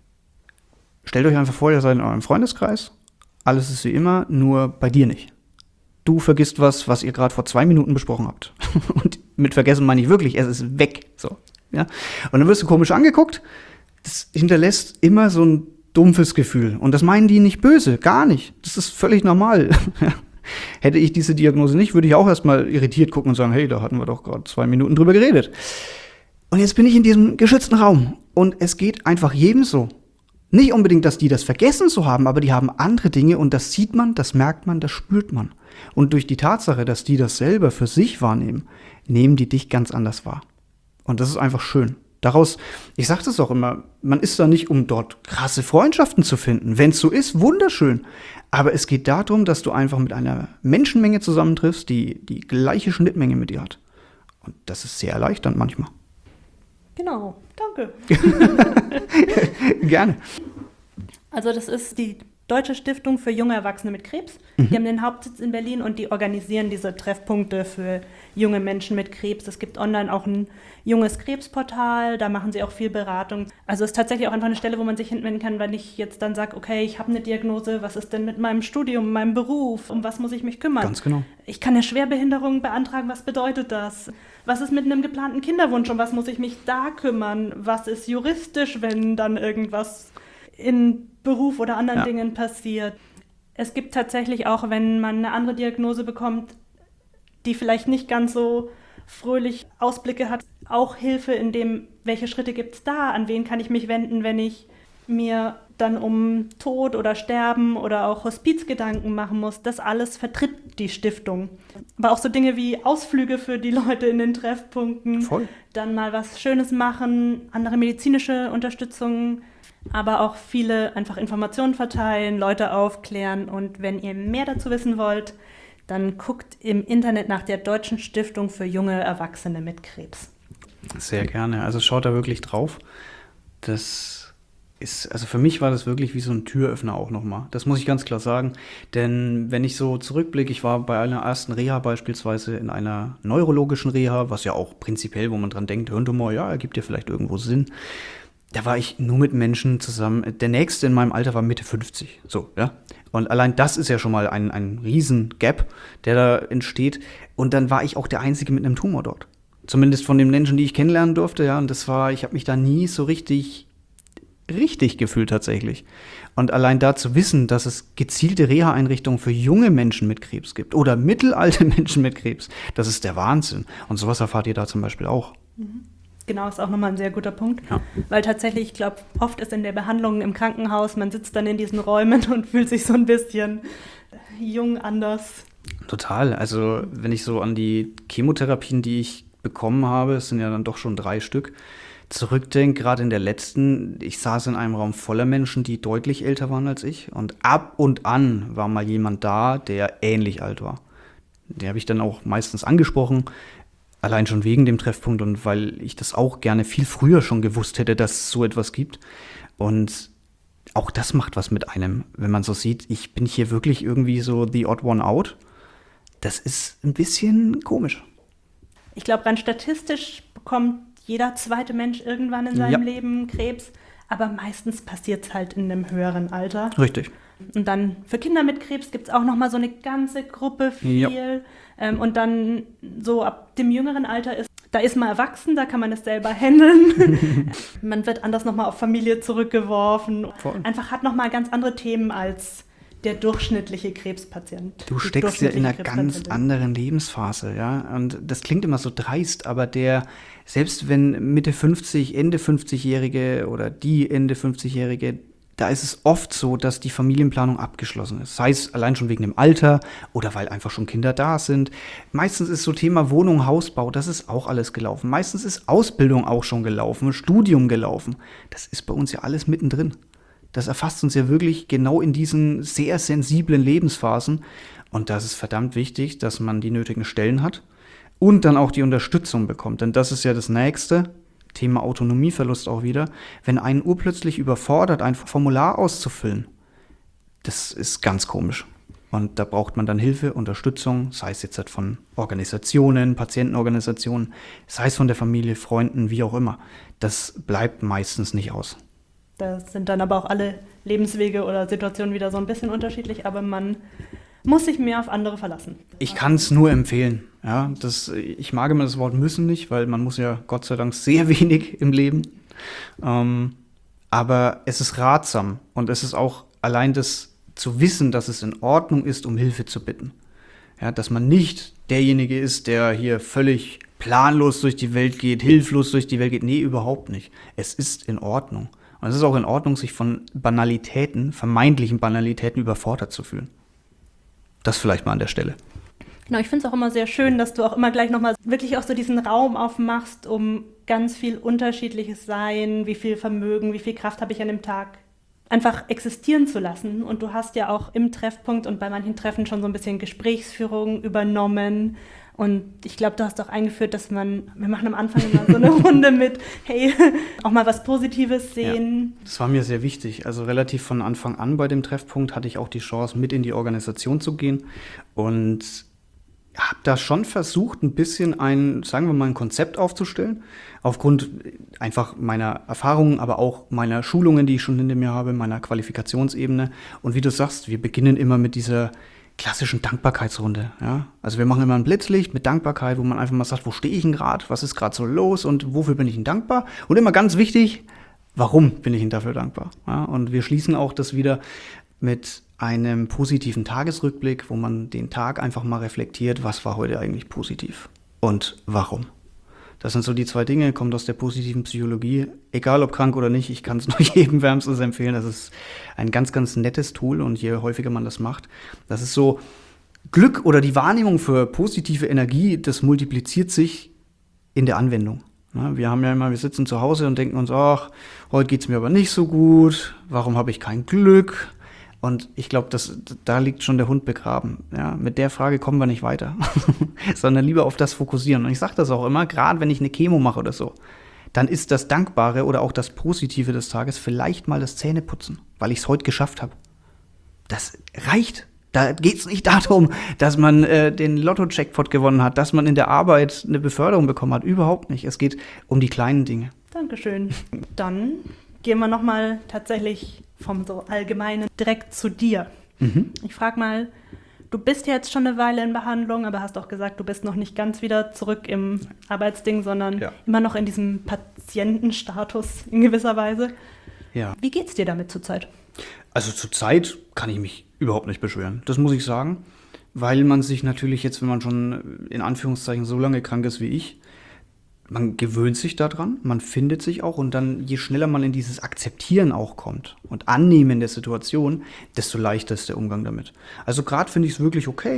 stellt euch einfach vor, ihr seid in eurem Freundeskreis, alles ist wie immer, nur bei dir nicht. Du vergisst was, was ihr gerade vor zwei Minuten besprochen habt. Und mit vergessen meine ich wirklich, es ist weg. So, ja? Und dann wirst du komisch angeguckt. Das hinterlässt immer so ein dumpfes Gefühl. Und das meinen die nicht böse, gar nicht. Das ist völlig normal. Hätte ich diese Diagnose nicht, würde ich auch erstmal irritiert gucken und sagen, hey, da hatten wir doch gerade zwei Minuten drüber geredet. Und jetzt bin ich in diesem geschützten Raum. Und es geht einfach jedem so. Nicht unbedingt, dass die das vergessen zu haben, aber die haben andere Dinge und das sieht man, das merkt man, das spürt man. Und durch die Tatsache, dass die das selber für sich wahrnehmen, nehmen die dich ganz anders wahr. Und das ist einfach schön. Daraus, ich sage das auch immer, man ist da nicht, um dort krasse Freundschaften zu finden. Wenn es so ist, wunderschön. Aber es geht darum, dass du einfach mit einer Menschenmenge zusammentriffst, die die gleiche Schnittmenge mit dir hat. Und das ist sehr erleichternd manchmal. Genau, danke. Gerne. Also das ist die Deutsche Stiftung für junge Erwachsene mit Krebs. Mhm. Die haben den Hauptsitz in Berlin und die organisieren diese Treffpunkte für junge Menschen mit Krebs. Es gibt online auch ein junges Krebsportal, da machen sie auch viel Beratung. Also es ist tatsächlich auch einfach eine Stelle, wo man sich hinwenden kann, wenn ich jetzt dann sage, okay, ich habe eine Diagnose, was ist denn mit meinem Studium, meinem Beruf, um was muss ich mich kümmern? Ganz genau. Ich kann eine Schwerbehinderung beantragen, was bedeutet das? Was ist mit einem geplanten Kinderwunsch, um was muss ich mich da kümmern? Was ist juristisch, wenn dann irgendwas in Beruf oder anderen Ja. Dingen passiert? Es gibt tatsächlich auch, wenn man eine andere Diagnose bekommt, die vielleicht nicht ganz so fröhlich Ausblicke hat, auch Hilfe in dem, welche Schritte gibt es da, an wen kann ich mich wenden, wenn ich mir dann um Tod oder Sterben oder auch Hospiz Gedanken machen muss. Das alles vertritt die Stiftung. Aber auch so Dinge wie Ausflüge für die Leute in den Treffpunkten, Voll. dann mal was Schönes machen, andere medizinische Unterstützung, aber auch viele einfach Informationen verteilen, Leute aufklären. Und wenn ihr mehr dazu wissen wollt, dann guckt im Internet nach der Deutschen Stiftung für junge Erwachsene mit Krebs. Sehr gerne. Also schaut da wirklich drauf. Das ist, also für mich war das wirklich wie so ein Türöffner auch nochmal. Das muss ich ganz klar sagen. Denn wenn ich so zurückblicke, ich war bei einer ersten Reha beispielsweise in einer neurologischen Reha, was ja auch prinzipiell, wo man dran denkt, Hirntumor, ja, ergibt ja vielleicht irgendwo Sinn. Da war ich nur mit Menschen zusammen. Der nächste in meinem Alter war Mitte fünfzig. So, ja. Und allein das ist ja schon mal ein, ein riesen Gap, der da entsteht. Und dann war ich auch der Einzige mit einem Tumor dort. Zumindest von den Menschen, die ich kennenlernen durfte, ja. Und das war, ich habe mich da nie so richtig, richtig gefühlt tatsächlich. Und allein da zu wissen, dass es gezielte Reha-Einrichtungen für junge Menschen mit Krebs gibt oder mittelalte Menschen mit Krebs, das ist der Wahnsinn. Und sowas erfahrt ihr da zum Beispiel auch. Mhm. Genau, ist auch nochmal ein sehr guter Punkt, Ja. weil tatsächlich, ich glaube, oft ist in der Behandlung im Krankenhaus, man sitzt dann in diesen Räumen und fühlt sich so ein bisschen jung anders. Total. Also wenn ich so an die Chemotherapien, die ich bekommen habe, es sind ja dann doch schon drei Stück, zurückdenke, gerade in der letzten, ich saß in einem Raum voller Menschen, die deutlich älter waren als ich. Und ab und an war mal jemand da, der ähnlich alt war. Den habe ich dann auch meistens angesprochen. Allein schon wegen dem Treffpunkt und weil ich das auch gerne viel früher schon gewusst hätte, dass es so etwas gibt. Und auch das macht was mit einem, wenn man so sieht, ich bin hier wirklich irgendwie so the odd one out. Das ist ein bisschen komisch. Ich glaube, rein statistisch bekommt jeder zweite Mensch irgendwann in seinem Ja. Leben Krebs, aber meistens passiert es halt in einem höheren Alter. Richtig. Und dann für Kinder mit Krebs gibt es auch noch mal so eine ganze Gruppe viel. Ja. Ähm, und dann so ab dem jüngeren Alter ist, da ist man erwachsen, da kann man es selber handeln. Man wird anders noch mal auf Familie zurückgeworfen. Voll. Einfach hat noch mal ganz andere Themen als der durchschnittliche Krebspatient. Du Die steckst ja in einer durchschnittliche ganz Krebspatientin. anderen Lebensphase, ja. Und das klingt immer so dreist, aber der, selbst wenn Mitte fünfzig, Ende fünfzig-Jährige oder die Ende fünfzig-Jährige, da ist es oft so, dass die Familienplanung abgeschlossen ist. Sei es allein schon wegen dem Alter oder weil einfach schon Kinder da sind. Meistens ist so Thema Wohnung, Hausbau, das ist auch alles gelaufen. Meistens ist Ausbildung auch schon gelaufen, Studium gelaufen. Das ist bei uns ja alles mittendrin. Das erfasst uns ja wirklich genau in diesen sehr sensiblen Lebensphasen. Und das ist verdammt wichtig, dass man die nötigen Stellen hat und dann auch die Unterstützung bekommt. Denn das ist ja das Nächste. Thema Autonomieverlust auch wieder, wenn einen urplötzlich überfordert, ein Formular auszufüllen, das ist ganz komisch. Und da braucht man dann Hilfe, Unterstützung, sei es jetzt halt von Organisationen, Patientenorganisationen, sei es von der Familie, Freunden, wie auch immer. Das bleibt meistens nicht aus. Da sind dann aber auch alle Lebenswege oder Situationen wieder so ein bisschen unterschiedlich, aber man muss sich mehr auf andere verlassen. Ich kann es nur empfehlen. Ja, das, ich mag immer das Wort müssen nicht, weil man muss ja Gott sei Dank sehr wenig im Leben. Ähm, aber es ist ratsam und es ist auch allein das zu wissen, dass es in Ordnung ist, um Hilfe zu bitten. Ja, dass man nicht derjenige ist, der hier völlig planlos durch die Welt geht, hilflos durch die Welt geht. Nee, überhaupt nicht. Es ist in Ordnung. Und es ist auch in Ordnung, sich von Banalitäten, vermeintlichen Banalitäten überfordert zu fühlen. Das vielleicht mal an der Stelle. Genau, ich finde es auch immer sehr schön, dass du auch immer gleich nochmal wirklich auch so diesen Raum aufmachst, um ganz viel unterschiedliches Sein, wie viel Vermögen, wie viel Kraft habe ich an dem Tag, einfach existieren zu lassen. Und du hast ja auch im Treffpunkt und bei manchen Treffen schon so ein bisschen Gesprächsführung übernommen. Und ich glaube, du hast auch eingeführt, dass man, wir machen am Anfang immer so eine Runde mit, hey, auch mal was Positives sehen. Ja, das war mir sehr wichtig. Also relativ von Anfang an bei dem Treffpunkt hatte ich auch die Chance, mit in die Organisation zu gehen. Und habe da schon versucht, ein bisschen ein, sagen wir mal, ein Konzept aufzustellen. Aufgrund einfach meiner Erfahrungen, aber auch meiner Schulungen, die ich schon hinter mir habe, meiner Qualifikationsebene. Und wie du sagst, wir beginnen immer mit dieser klassischen Dankbarkeitsrunde. Ja? Also wir machen immer ein Blitzlicht mit Dankbarkeit, wo man einfach mal sagt, wo stehe ich denn gerade, was ist gerade so los und wofür bin ich denn dankbar? Und immer ganz wichtig, warum bin ich denn dafür dankbar? Ja? Und wir schließen auch das wieder mit einem positiven Tagesrückblick, wo man den Tag einfach mal reflektiert, was war heute eigentlich positiv und warum. Das sind so die zwei Dinge, kommt aus der positiven Psychologie. Egal ob krank oder nicht, ich kann es nur jedem wärmstens empfehlen. Das ist ein ganz, ganz nettes Tool und je häufiger man das macht, das ist so Glück oder die Wahrnehmung für positive Energie, das multipliziert sich in der Anwendung. Ja, wir haben ja immer, wir sitzen zu Hause und denken uns, ach, heute geht es mir aber nicht so gut, warum habe ich kein Glück? Und ich glaube, da liegt schon der Hund begraben. Ja, mit der Frage kommen wir nicht weiter, sondern lieber auf das fokussieren. Und ich sage das auch immer, gerade wenn ich eine Chemo mache oder so, dann ist das Dankbare oder auch das Positive des Tages vielleicht mal das Zähneputzen, weil ich es heute geschafft habe. Das reicht. Da geht es nicht darum, dass man äh, den Lotto-Jackpot gewonnen hat, dass man in der Arbeit eine Beförderung bekommen hat. Überhaupt nicht. Es geht um die kleinen Dinge. Dankeschön. Dann gehen wir nochmal tatsächlich vom so Allgemeinen direkt zu dir. Mhm. Ich frage mal, du bist jetzt schon eine Weile in Behandlung, aber hast auch gesagt, du bist noch nicht ganz wieder zurück im Arbeitsding, sondern ja. immer noch in diesem Patientenstatus in gewisser Weise. Ja. Wie geht's dir damit zurzeit? Also zurzeit kann ich mich überhaupt nicht beschweren, das muss ich sagen, weil man sich natürlich jetzt, wenn man schon in Anführungszeichen so lange krank ist wie ich, man gewöhnt sich daran, man findet sich auch und dann, je schneller man in dieses Akzeptieren auch kommt und Annehmen der Situation, desto leichter ist der Umgang damit. Also gerade finde ich es wirklich okay.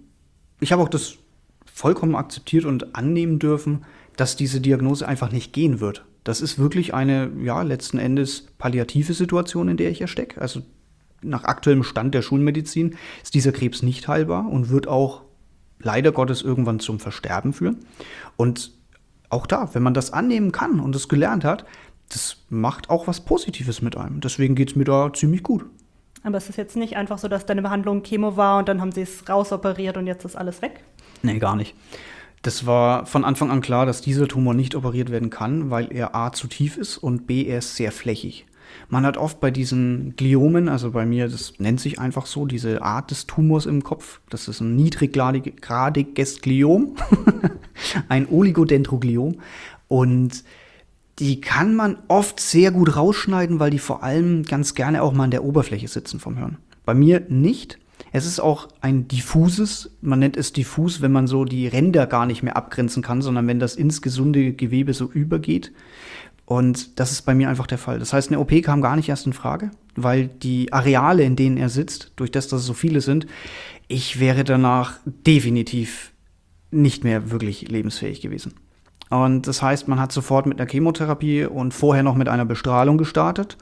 Ich habe auch das vollkommen akzeptiert und annehmen dürfen, dass diese Diagnose einfach nicht gehen wird. Das ist wirklich eine, ja, letzten Endes palliative Situation, in der ich ja stecke. Also nach aktuellem Stand der Schulmedizin ist dieser Krebs nicht heilbar und wird auch leider Gottes irgendwann zum Versterben führen. Und auch da, wenn man das annehmen kann und es gelernt hat, das macht auch was Positives mit einem. Deswegen geht es mir da ziemlich gut. Aber es ist jetzt nicht einfach so, dass deine Behandlung Chemo war und dann haben sie es rausoperiert und jetzt ist alles weg? Nee, gar nicht. Das war von Anfang an klar, dass dieser Tumor nicht operiert werden kann, weil er A zu tief ist und B, er ist sehr flächig. Man hat oft bei diesen Gliomen, also bei mir, das nennt sich einfach so, diese Art des Tumors im Kopf, das ist ein niedriggradiges Gliom, ein Oligodendrogliom, und die kann man oft sehr gut rausschneiden, weil die vor allem ganz gerne auch mal an der Oberfläche sitzen vom Hirn. Bei mir nicht. Es ist auch ein diffuses, man nennt es diffus, wenn man so die Ränder gar nicht mehr abgrenzen kann, sondern wenn das ins gesunde Gewebe so übergeht. Und das ist bei mir einfach der Fall. Das heißt, eine O P kam gar nicht erst in Frage, weil die Areale, in denen er sitzt, durch das, dass es so viele sind, ich wäre danach definitiv nicht mehr wirklich lebensfähig gewesen. Und das heißt, man hat sofort mit einer Chemotherapie und vorher noch mit einer Bestrahlung gestartet.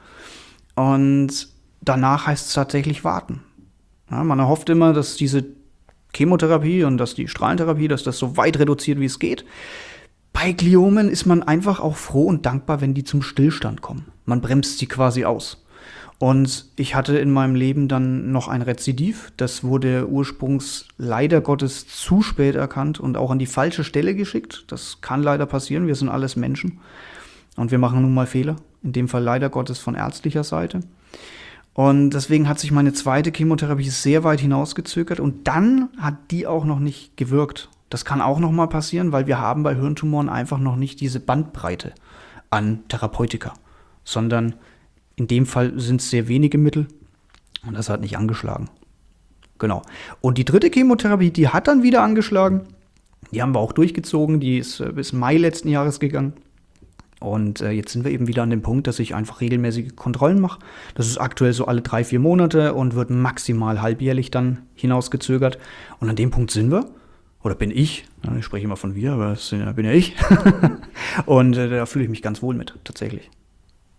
Und danach heißt es tatsächlich warten. Ja, man erhofft immer, dass diese Chemotherapie und dass die Strahlentherapie, dass das so weit reduziert, wie es geht. Bei Gliomen ist man einfach auch froh und dankbar, wenn die zum Stillstand kommen. Man bremst sie quasi aus. Und ich hatte in meinem Leben dann noch ein Rezidiv. Das wurde ursprünglich leider Gottes zu spät erkannt und auch an die falsche Stelle geschickt. Das kann leider passieren. Wir sind alles Menschen. Und wir machen nun mal Fehler. In dem Fall leider Gottes von ärztlicher Seite. Und deswegen hat sich meine zweite Chemotherapie sehr weit hinausgezögert. Und dann hat die auch noch nicht gewirkt. Das kann auch noch mal passieren, weil wir haben bei Hirntumoren einfach noch nicht diese Bandbreite an Therapeutika, sondern in dem Fall sind es sehr wenige Mittel und das hat nicht angeschlagen. Genau. Und die dritte Chemotherapie, die hat dann wieder angeschlagen. Die haben wir auch durchgezogen, die ist äh, bis Mai letzten Jahres gegangen. Und äh, jetzt sind wir eben wieder an dem Punkt, dass ich einfach regelmäßige Kontrollen mache. Das ist aktuell so alle drei, vier Monate und wird maximal halbjährlich dann hinausgezögert. Und an dem Punkt sind wir. Oder bin ich, ich spreche immer von wir, aber das bin ja ich. Und äh, da fühle ich mich ganz wohl mit, tatsächlich.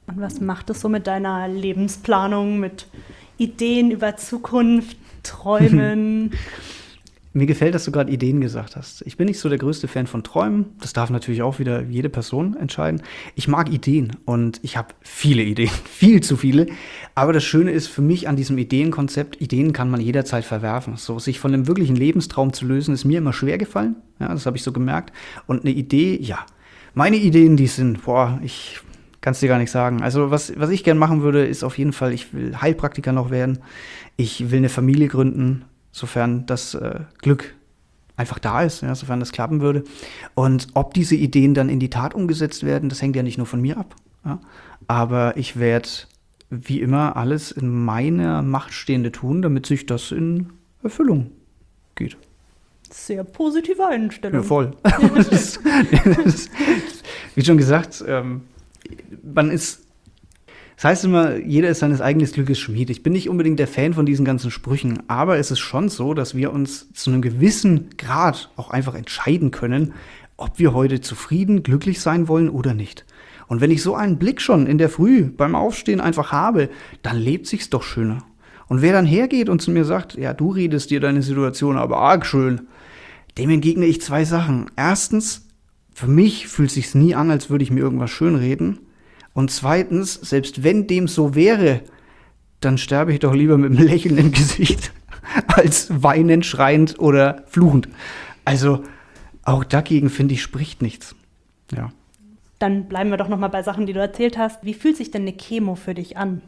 Und was macht es so mit deiner Lebensplanung, mit Ideen über Zukunft, Träumen? Mir gefällt, dass du gerade Ideen gesagt hast. Ich bin nicht so der größte Fan von Träumen. Das darf natürlich auch wieder jede Person entscheiden. Ich mag Ideen und ich habe viele Ideen, viel zu viele. Aber das Schöne ist für mich an diesem Ideenkonzept, Ideen kann man jederzeit verwerfen. So, sich von einem wirklichen Lebenstraum zu lösen, ist mir immer schwer gefallen. Ja, das habe ich so gemerkt. Und eine Idee, ja, meine Ideen, die sind, boah, ich kann es dir gar nicht sagen. Also was, was ich gerne machen würde, ist auf jeden Fall, ich will Heilpraktiker noch werden. Ich will eine Familie gründen, sofern das äh, Glück einfach da ist, ja, sofern das klappen würde. Und ob diese Ideen dann in die Tat umgesetzt werden, das hängt ja nicht nur von mir ab. Ja. Aber ich werde wie immer alles in meiner Macht Stehende tun, damit sich das in Erfüllung geht. Sehr positive Einstellung. Ja, voll. das ist, das ist, wie schon gesagt, ähm, man ist, das heißt immer, jeder ist seines eigenen Glückes Schmied. Ich bin nicht unbedingt der Fan von diesen ganzen Sprüchen, aber es ist schon so, dass wir uns zu einem gewissen Grad auch einfach entscheiden können, ob wir heute zufrieden, glücklich sein wollen oder nicht. Und wenn ich so einen Blick schon in der Früh beim Aufstehen einfach habe, dann lebt sich's doch schöner. Und wer dann hergeht und zu mir sagt, ja, du redest dir deine Situation aber arg schön, dem entgegne ich zwei Sachen. Erstens, für mich fühlt sich's nie an, als würde ich mir irgendwas schönreden. Und zweitens, selbst wenn dem so wäre, dann sterbe ich doch lieber mit einem Lächeln im Gesicht, als weinend, schreiend oder fluchend. Also auch dagegen, finde ich, spricht nichts. Ja. Dann bleiben wir doch noch mal bei Sachen, die du erzählt hast. Wie fühlt sich denn eine Chemo für dich an?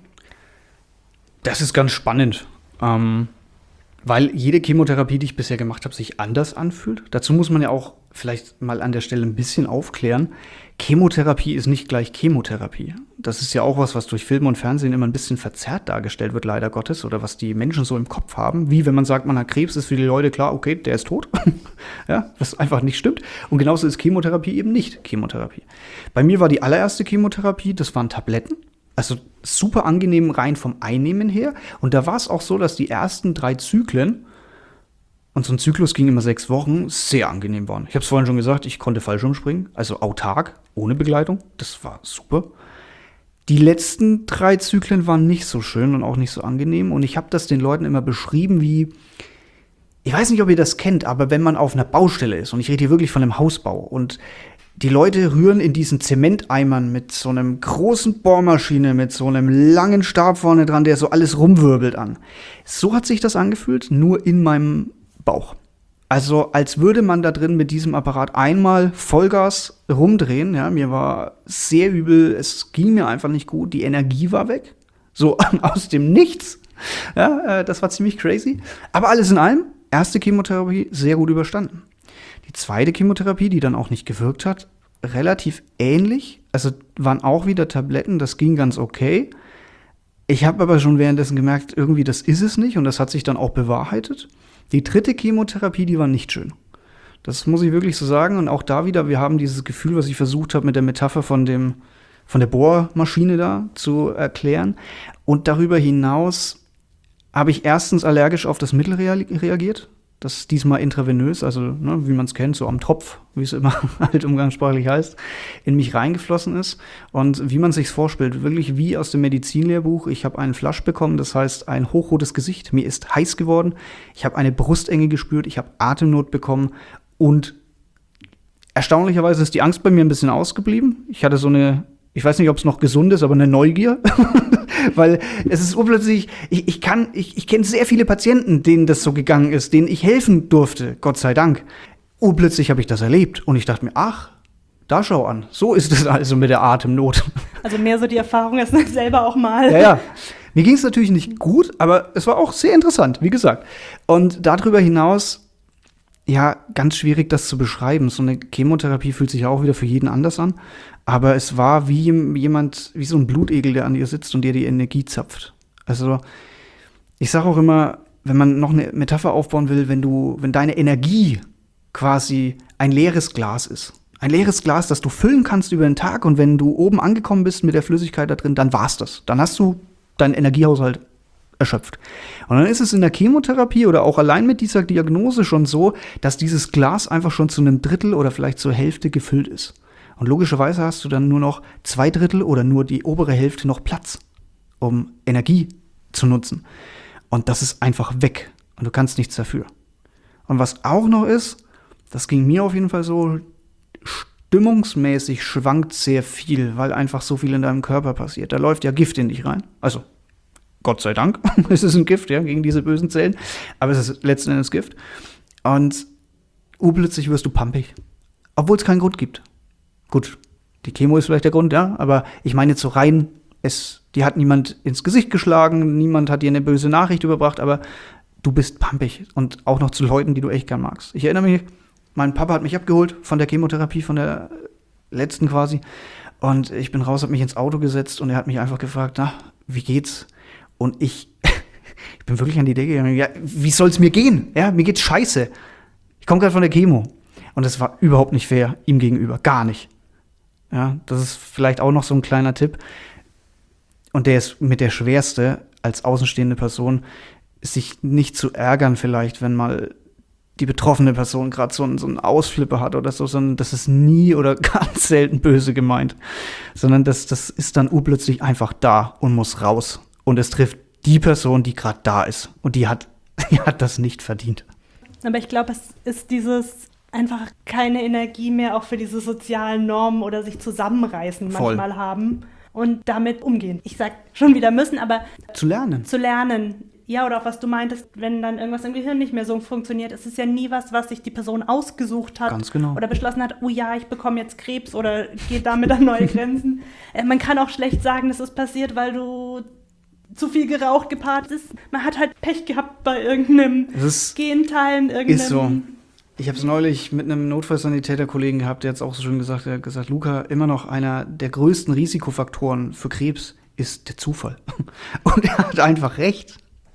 Das ist ganz spannend, ähm, weil jede Chemotherapie, die ich bisher gemacht habe, sich anders anfühlt. Dazu muss man ja auch vielleicht mal an der Stelle ein bisschen aufklären. Chemotherapie ist nicht gleich Chemotherapie. Das ist ja auch was, was durch Film und Fernsehen immer ein bisschen verzerrt dargestellt wird, leider Gottes, oder was die Menschen so im Kopf haben. Wie wenn man sagt, man hat Krebs, ist für die Leute klar, okay, der ist tot. Ja, was einfach nicht stimmt. Und genauso ist Chemotherapie eben nicht Chemotherapie. Bei mir war die allererste Chemotherapie, das waren Tabletten. Also super angenehm rein vom Einnehmen her. Und da war es auch so, dass die ersten drei Zyklen, und so ein Zyklus ging immer sechs Wochen, sehr angenehm waren. Ich habe es vorhin schon gesagt, ich konnte Fallschirmspringen, also autark, ohne Begleitung. Das war super. Die letzten drei Zyklen waren nicht so schön und auch nicht so angenehm. Und ich habe das den Leuten immer beschrieben wie, ich weiß nicht, ob ihr das kennt, aber wenn man auf einer Baustelle ist, und ich rede hier wirklich von einem Hausbau, und die Leute rühren in diesen Zementeimern mit so einem großen Bohrmaschine, mit so einem langen Stab vorne dran, der so alles rumwirbelt an. So hat sich das angefühlt, nur in meinem Bauch. Also als würde man da drin mit diesem Apparat einmal Vollgas rumdrehen. Ja, mir war sehr übel, es ging mir einfach nicht gut, die Energie war weg. So aus dem Nichts. Ja, das war ziemlich crazy. Aber alles in allem, erste Chemotherapie sehr gut überstanden. Die zweite Chemotherapie, die dann auch nicht gewirkt hat, relativ ähnlich. Also waren auch wieder Tabletten, das ging ganz okay. Ich habe aber schon währenddessen gemerkt, irgendwie das ist es nicht, und das hat sich dann auch bewahrheitet. Die dritte Chemotherapie, die war nicht schön. Das muss ich wirklich so sagen. Und auch da wieder, wir haben dieses Gefühl, was ich versucht habe, mit der Metapher von dem, von der Bohrmaschine da zu erklären. Und darüber hinaus habe ich erstens allergisch auf das Mittel reagiert. Das diesmal intravenös, also ne, wie man es kennt, so am Tropf, wie es immer halt umgangssprachlich heißt, in mich reingeflossen ist. Und wie man sich's vorstellt, wirklich wie aus dem Medizinlehrbuch. Ich habe einen Flash bekommen, das heißt ein hochrotes Gesicht. Mir ist heiß geworden. Ich habe eine Brustenge gespürt. Ich habe Atemnot bekommen. Und erstaunlicherweise ist die Angst bei mir ein bisschen ausgeblieben. Ich hatte so eine, ich weiß nicht, ob es noch gesund ist, aber eine Neugier. Weil es ist urplötzlich, ich, ich kann, ich, ich kenne sehr viele Patienten, denen das so gegangen ist, denen ich helfen durfte, Gott sei Dank. Urplötzlich habe ich das erlebt und ich dachte mir, ach, da schau an, so ist es also mit der Atemnot. Also mehr so die Erfahrung ist selber auch mal. Ja, ja. Mir ging es natürlich nicht gut, aber es war auch sehr interessant, wie gesagt. Und darüber hinaus, ja, ganz schwierig, das zu beschreiben. So eine Chemotherapie fühlt sich auch wieder für jeden anders an. Aber es war wie jemand, wie so ein Blutegel, der an ihr sitzt und dir die Energie zapft. Also, ich sage auch immer, wenn man noch eine Metapher aufbauen will, wenn du, wenn deine Energie quasi ein leeres Glas ist. Ein leeres Glas, das du füllen kannst über den Tag, und wenn du oben angekommen bist mit der Flüssigkeit da drin, dann war's das. Dann hast du deinen Energiehaushalt erschöpft. Und dann ist es in der Chemotherapie oder auch allein mit dieser Diagnose schon so, dass dieses Glas einfach schon zu einem Drittel oder vielleicht zur Hälfte gefüllt ist. Und logischerweise hast du dann nur noch zwei Drittel oder nur die obere Hälfte noch Platz, um Energie zu nutzen. Und das ist einfach weg. Und du kannst nichts dafür. Und was auch noch ist, das ging mir auf jeden Fall so, stimmungsmäßig schwankt sehr viel, weil einfach so viel in deinem Körper passiert. Da läuft ja Gift in dich rein. Also, Gott sei Dank, es ist ein Gift, ja, gegen diese bösen Zellen. Aber es ist letzten Endes Gift. Und urplötzlich wirst du pumpig. Obwohl es keinen Grund gibt. Gut, die Chemo ist vielleicht der Grund, ja. Aber ich meine jetzt so rein, es, die hat niemand ins Gesicht geschlagen, niemand hat dir eine böse Nachricht überbracht, aber du bist pumpig. Und auch noch zu Leuten, die du echt gern magst. Ich erinnere mich, mein Papa hat mich abgeholt von der Chemotherapie, von der letzten quasi. Und ich bin raus, habe mich ins Auto gesetzt und er hat mich einfach gefragt, na, wie geht's? Und ich, ich bin wirklich an die Idee gegangen, ja, wie soll's mir gehen? Ja, mir geht's scheiße. Ich komme gerade von der Chemo. Und das war überhaupt nicht fair ihm gegenüber, gar nicht. Ja, das ist vielleicht auch noch so ein kleiner Tipp. Und der ist mit der schwerste, als außenstehende Person, sich nicht zu ärgern vielleicht, wenn mal die betroffene Person gerade so, so einen Ausflipper hat oder so, sondern das ist nie oder ganz selten böse gemeint, sondern das, das ist dann urplötzlich einfach da und muss raus. Und es trifft die Person, die gerade da ist. Und die hat, die hat das nicht verdient. Aber ich glaube, es ist dieses einfach keine Energie mehr auch für diese sozialen Normen oder sich zusammenreißen Voll. manchmal haben und damit umgehen. Ich sag schon wieder müssen, aber Zu lernen. zu lernen. Ja, oder auch was du meintest, wenn dann irgendwas im Gehirn nicht mehr so funktioniert, es ist ja nie was, was sich die Person ausgesucht hat. Ganz genau. Oder beschlossen hat, oh ja, ich bekomme jetzt Krebs oder geht damit an neue Grenzen. äh, man kann auch schlecht sagen, das ist passiert, weil du zu viel geraucht, gepaart ist. Man hat halt Pech gehabt bei irgendeinem Es Genteilen, irgendeinem... ist so. Ich habe es neulich mit einem Notfallsanitäter-Kollegen gehabt, der hat es auch so schön gesagt, der hat gesagt, Luca, immer noch einer der größten Risikofaktoren für Krebs ist der Zufall. Und er hat einfach recht.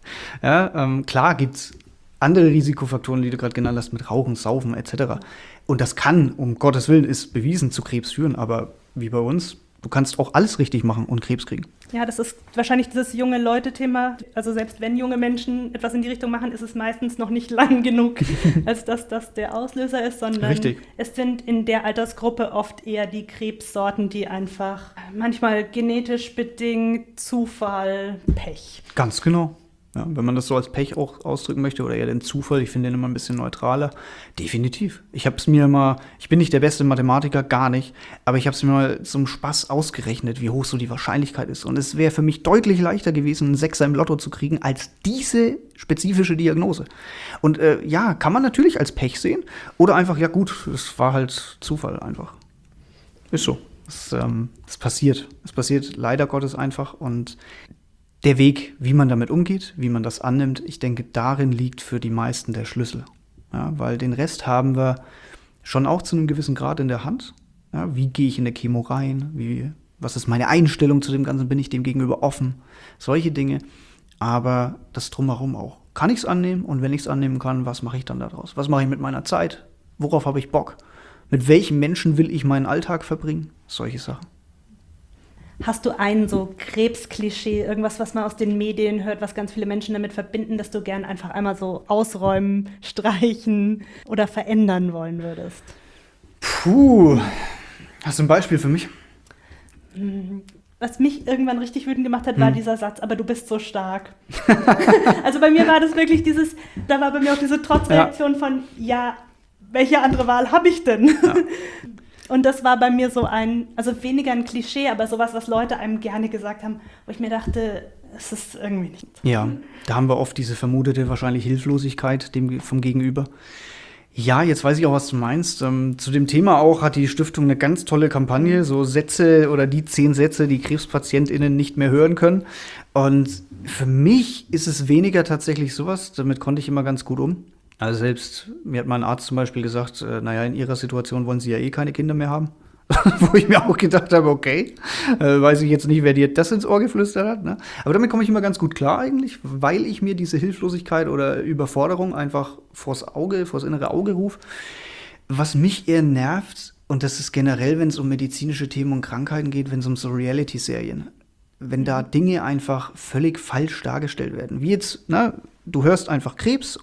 Ja, ähm, klar gibt's andere Risikofaktoren, die du gerade genannt hast, mit Rauchen, Saufen et cetera. Und das kann, um Gottes Willen, ist bewiesen, zu Krebs führen. Aber wie bei uns, du kannst auch alles richtig machen und Krebs kriegen. Ja, das ist wahrscheinlich dieses junge Leute-Thema. Also selbst wenn junge Menschen etwas in die Richtung machen, ist es meistens noch nicht lang genug, als dass das der Auslöser ist, sondern Richtig. Es sind in der Altersgruppe oft eher die Krebssorten, die einfach manchmal genetisch bedingt, Zufall, Pech. Ganz genau. Ja, wenn man das so als Pech auch ausdrücken möchte oder eher den Zufall, ich finde den immer ein bisschen neutraler. Definitiv. Ich habe es mir mal, ich bin nicht der beste Mathematiker, gar nicht, aber ich habe es mir mal zum Spaß ausgerechnet, wie hoch so die Wahrscheinlichkeit ist. Und es wäre für mich deutlich leichter gewesen, einen Sechser im Lotto zu kriegen, als diese spezifische Diagnose. Und äh, ja, kann man natürlich als Pech sehen oder einfach, ja gut, es war halt Zufall einfach. Ist so. Es ähm, passiert. Es passiert leider Gottes einfach und der Weg, wie man damit umgeht, wie man das annimmt, ich denke, darin liegt für die meisten der Schlüssel. Ja, weil den Rest haben wir schon auch zu einem gewissen Grad in der Hand. Ja, wie gehe ich in der Chemo rein? Wie, was ist meine Einstellung zu dem Ganzen? Bin ich dem gegenüber offen? Solche Dinge. Aber das Drumherum auch. Kann ich es annehmen? Und wenn ich es annehmen kann, was mache ich dann daraus? Was mache ich mit meiner Zeit? Worauf habe ich Bock? Mit welchen Menschen will ich meinen Alltag verbringen? Solche Sachen. Hast du ein so Krebsklischee, irgendwas, was man aus den Medien hört, was ganz viele Menschen damit verbinden, dass du gern einfach einmal so ausräumen, streichen oder verändern wollen würdest? Puh, hast du ein Beispiel für mich? Was mich irgendwann richtig wütend gemacht hat, war hm. dieser Satz, aber du bist so stark. Also bei mir war das wirklich dieses, da war bei mir auch diese Trotzreaktion ja. von, ja, welche andere Wahl habe ich denn? Ja. Und das war bei mir so ein, also weniger ein Klischee, aber sowas, was Leute einem gerne gesagt haben, wo ich mir dachte, es ist irgendwie nicht. Ja, da haben wir oft diese vermutete wahrscheinlich Hilflosigkeit dem, vom Gegenüber. Ja, jetzt weiß ich auch, was du meinst. Ähm, zu dem Thema auch hat die Stiftung eine ganz tolle Kampagne, so Sätze oder die zehn Sätze, die KrebspatientInnen nicht mehr hören können. Und für mich ist es weniger tatsächlich sowas, damit konnte ich immer ganz gut um. Also selbst, mir hat mein Arzt zum Beispiel gesagt, äh, naja, in ihrer Situation wollen sie ja eh keine Kinder mehr haben. Wo ich mir auch gedacht habe, okay, äh, weiß ich jetzt nicht, wer dir das ins Ohr geflüstert hat. Ne? Aber damit komme ich immer ganz gut klar eigentlich, weil ich mir diese Hilflosigkeit oder Überforderung einfach vors Auge, vors innere Auge rufe. Was mich eher nervt, und das ist generell, wenn es um medizinische Themen und Krankheiten geht, wenn es um so Reality-Serien, wenn da Dinge einfach völlig falsch dargestellt werden. Wie jetzt, na, du hörst einfach Krebs und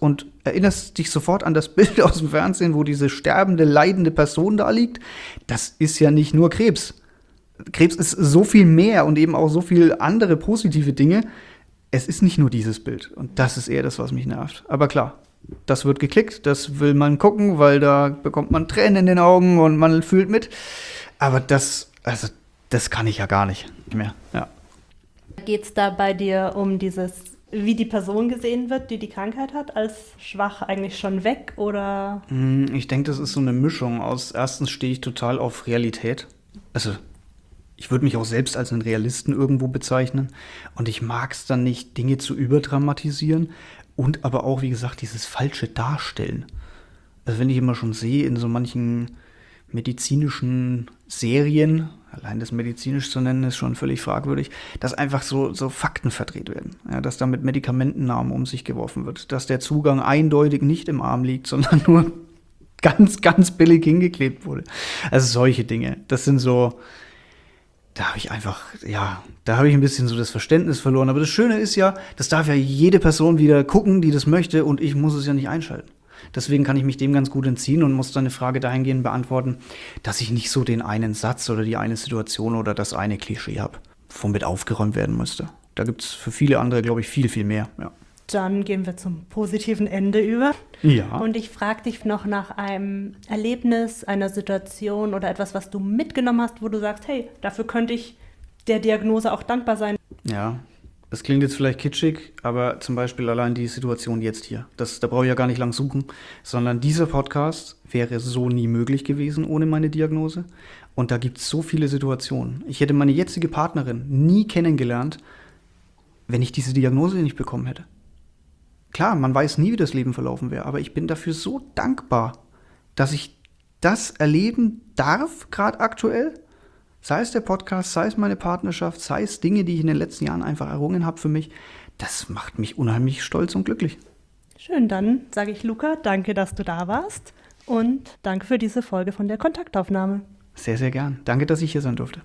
erinnerst dich sofort an das Bild aus dem Fernsehen, wo diese sterbende, leidende Person da liegt. Das ist ja nicht nur Krebs. Krebs ist so viel mehr und eben auch so viel andere positive Dinge. Es ist nicht nur dieses Bild. Und das ist eher das, was mich nervt. Aber klar, das wird geklickt, das will man gucken, weil da bekommt man Tränen in den Augen und man fühlt mit. Aber das, also, das kann ich ja gar nicht mehr. Ja. Geht es da bei dir um dieses, wie die Person gesehen wird, die die Krankheit hat, als schwach eigentlich schon weg, oder? Ich denke, das ist so eine Mischung aus, erstens stehe ich total auf Realität. Also, ich würde mich auch selbst als einen Realisten irgendwo bezeichnen. Und ich mag es dann nicht, Dinge zu überdramatisieren und aber auch, wie gesagt, dieses falsche Darstellen. Also wenn ich immer schon sehe, in so manchen medizinischen Serien, allein das medizinisch zu nennen, ist schon völlig fragwürdig, dass einfach so, so Fakten verdreht werden. Ja, dass da mit Medikamentennamen um sich geworfen wird. Dass der Zugang eindeutig nicht im Arm liegt, sondern nur ganz, ganz billig hingeklebt wurde. Also solche Dinge. Das sind so, da habe ich einfach, ja, da habe ich ein bisschen so das Verständnis verloren. Aber das Schöne ist ja, das darf ja jede Person wieder gucken, die das möchte, und ich muss es ja nicht einschalten. Deswegen kann ich mich dem ganz gut entziehen und muss dann eine Frage dahingehend beantworten, dass ich nicht so den einen Satz oder die eine Situation oder das eine Klischee habe, womit aufgeräumt werden müsste. Da gibt es für viele andere, glaube ich, viel, viel mehr. Ja. Dann gehen wir zum positiven Ende über. Ja. Und ich frage dich noch nach einem Erlebnis, einer Situation oder etwas, was du mitgenommen hast, wo du sagst, hey, dafür könnte ich der Diagnose auch dankbar sein. Ja. Das klingt jetzt vielleicht kitschig, aber zum Beispiel allein die Situation jetzt hier. Das, da brauche ich ja gar nicht lang suchen, sondern dieser Podcast wäre so nie möglich gewesen ohne meine Diagnose. Und da gibt es so viele Situationen. Ich hätte meine jetzige Partnerin nie kennengelernt, wenn ich diese Diagnose nicht bekommen hätte. Klar, man weiß nie, wie das Leben verlaufen wäre, aber ich bin dafür so dankbar, dass ich das erleben darf, gerade aktuell. Sei es der Podcast, sei es meine Partnerschaft, sei es Dinge, die ich in den letzten Jahren einfach errungen habe für mich. Das macht mich unheimlich stolz und glücklich. Schön, dann sage ich Luca, danke, dass du da warst, und danke für diese Folge von der Kontaktaufnahme. Sehr, sehr gern. Danke, dass ich hier sein durfte.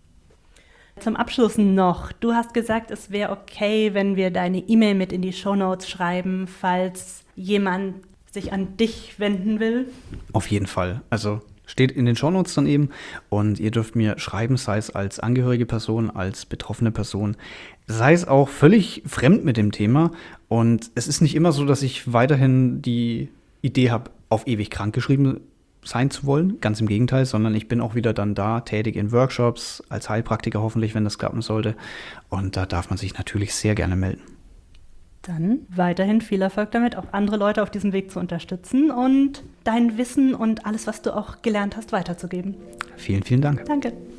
Zum Abschluss noch, du hast gesagt, es wäre okay, wenn wir deine E-Mail mit in die Shownotes schreiben, falls jemand sich an dich wenden will. Auf jeden Fall. Also steht in den Shownotes dann eben, und ihr dürft mir schreiben, sei es als angehörige Person, als betroffene Person, sei es auch völlig fremd mit dem Thema. Und es ist nicht immer so, dass ich weiterhin die Idee habe, auf ewig krankgeschrieben sein zu wollen. Ganz im Gegenteil, sondern ich bin auch wieder dann da, tätig in Workshops, als Heilpraktiker hoffentlich, wenn das klappen sollte. Und da darf man sich natürlich sehr gerne melden. Dann weiterhin viel Erfolg damit, auch andere Leute auf diesem Weg zu unterstützen und dein Wissen und alles, was du auch gelernt hast, weiterzugeben. Vielen, vielen Dank. Danke.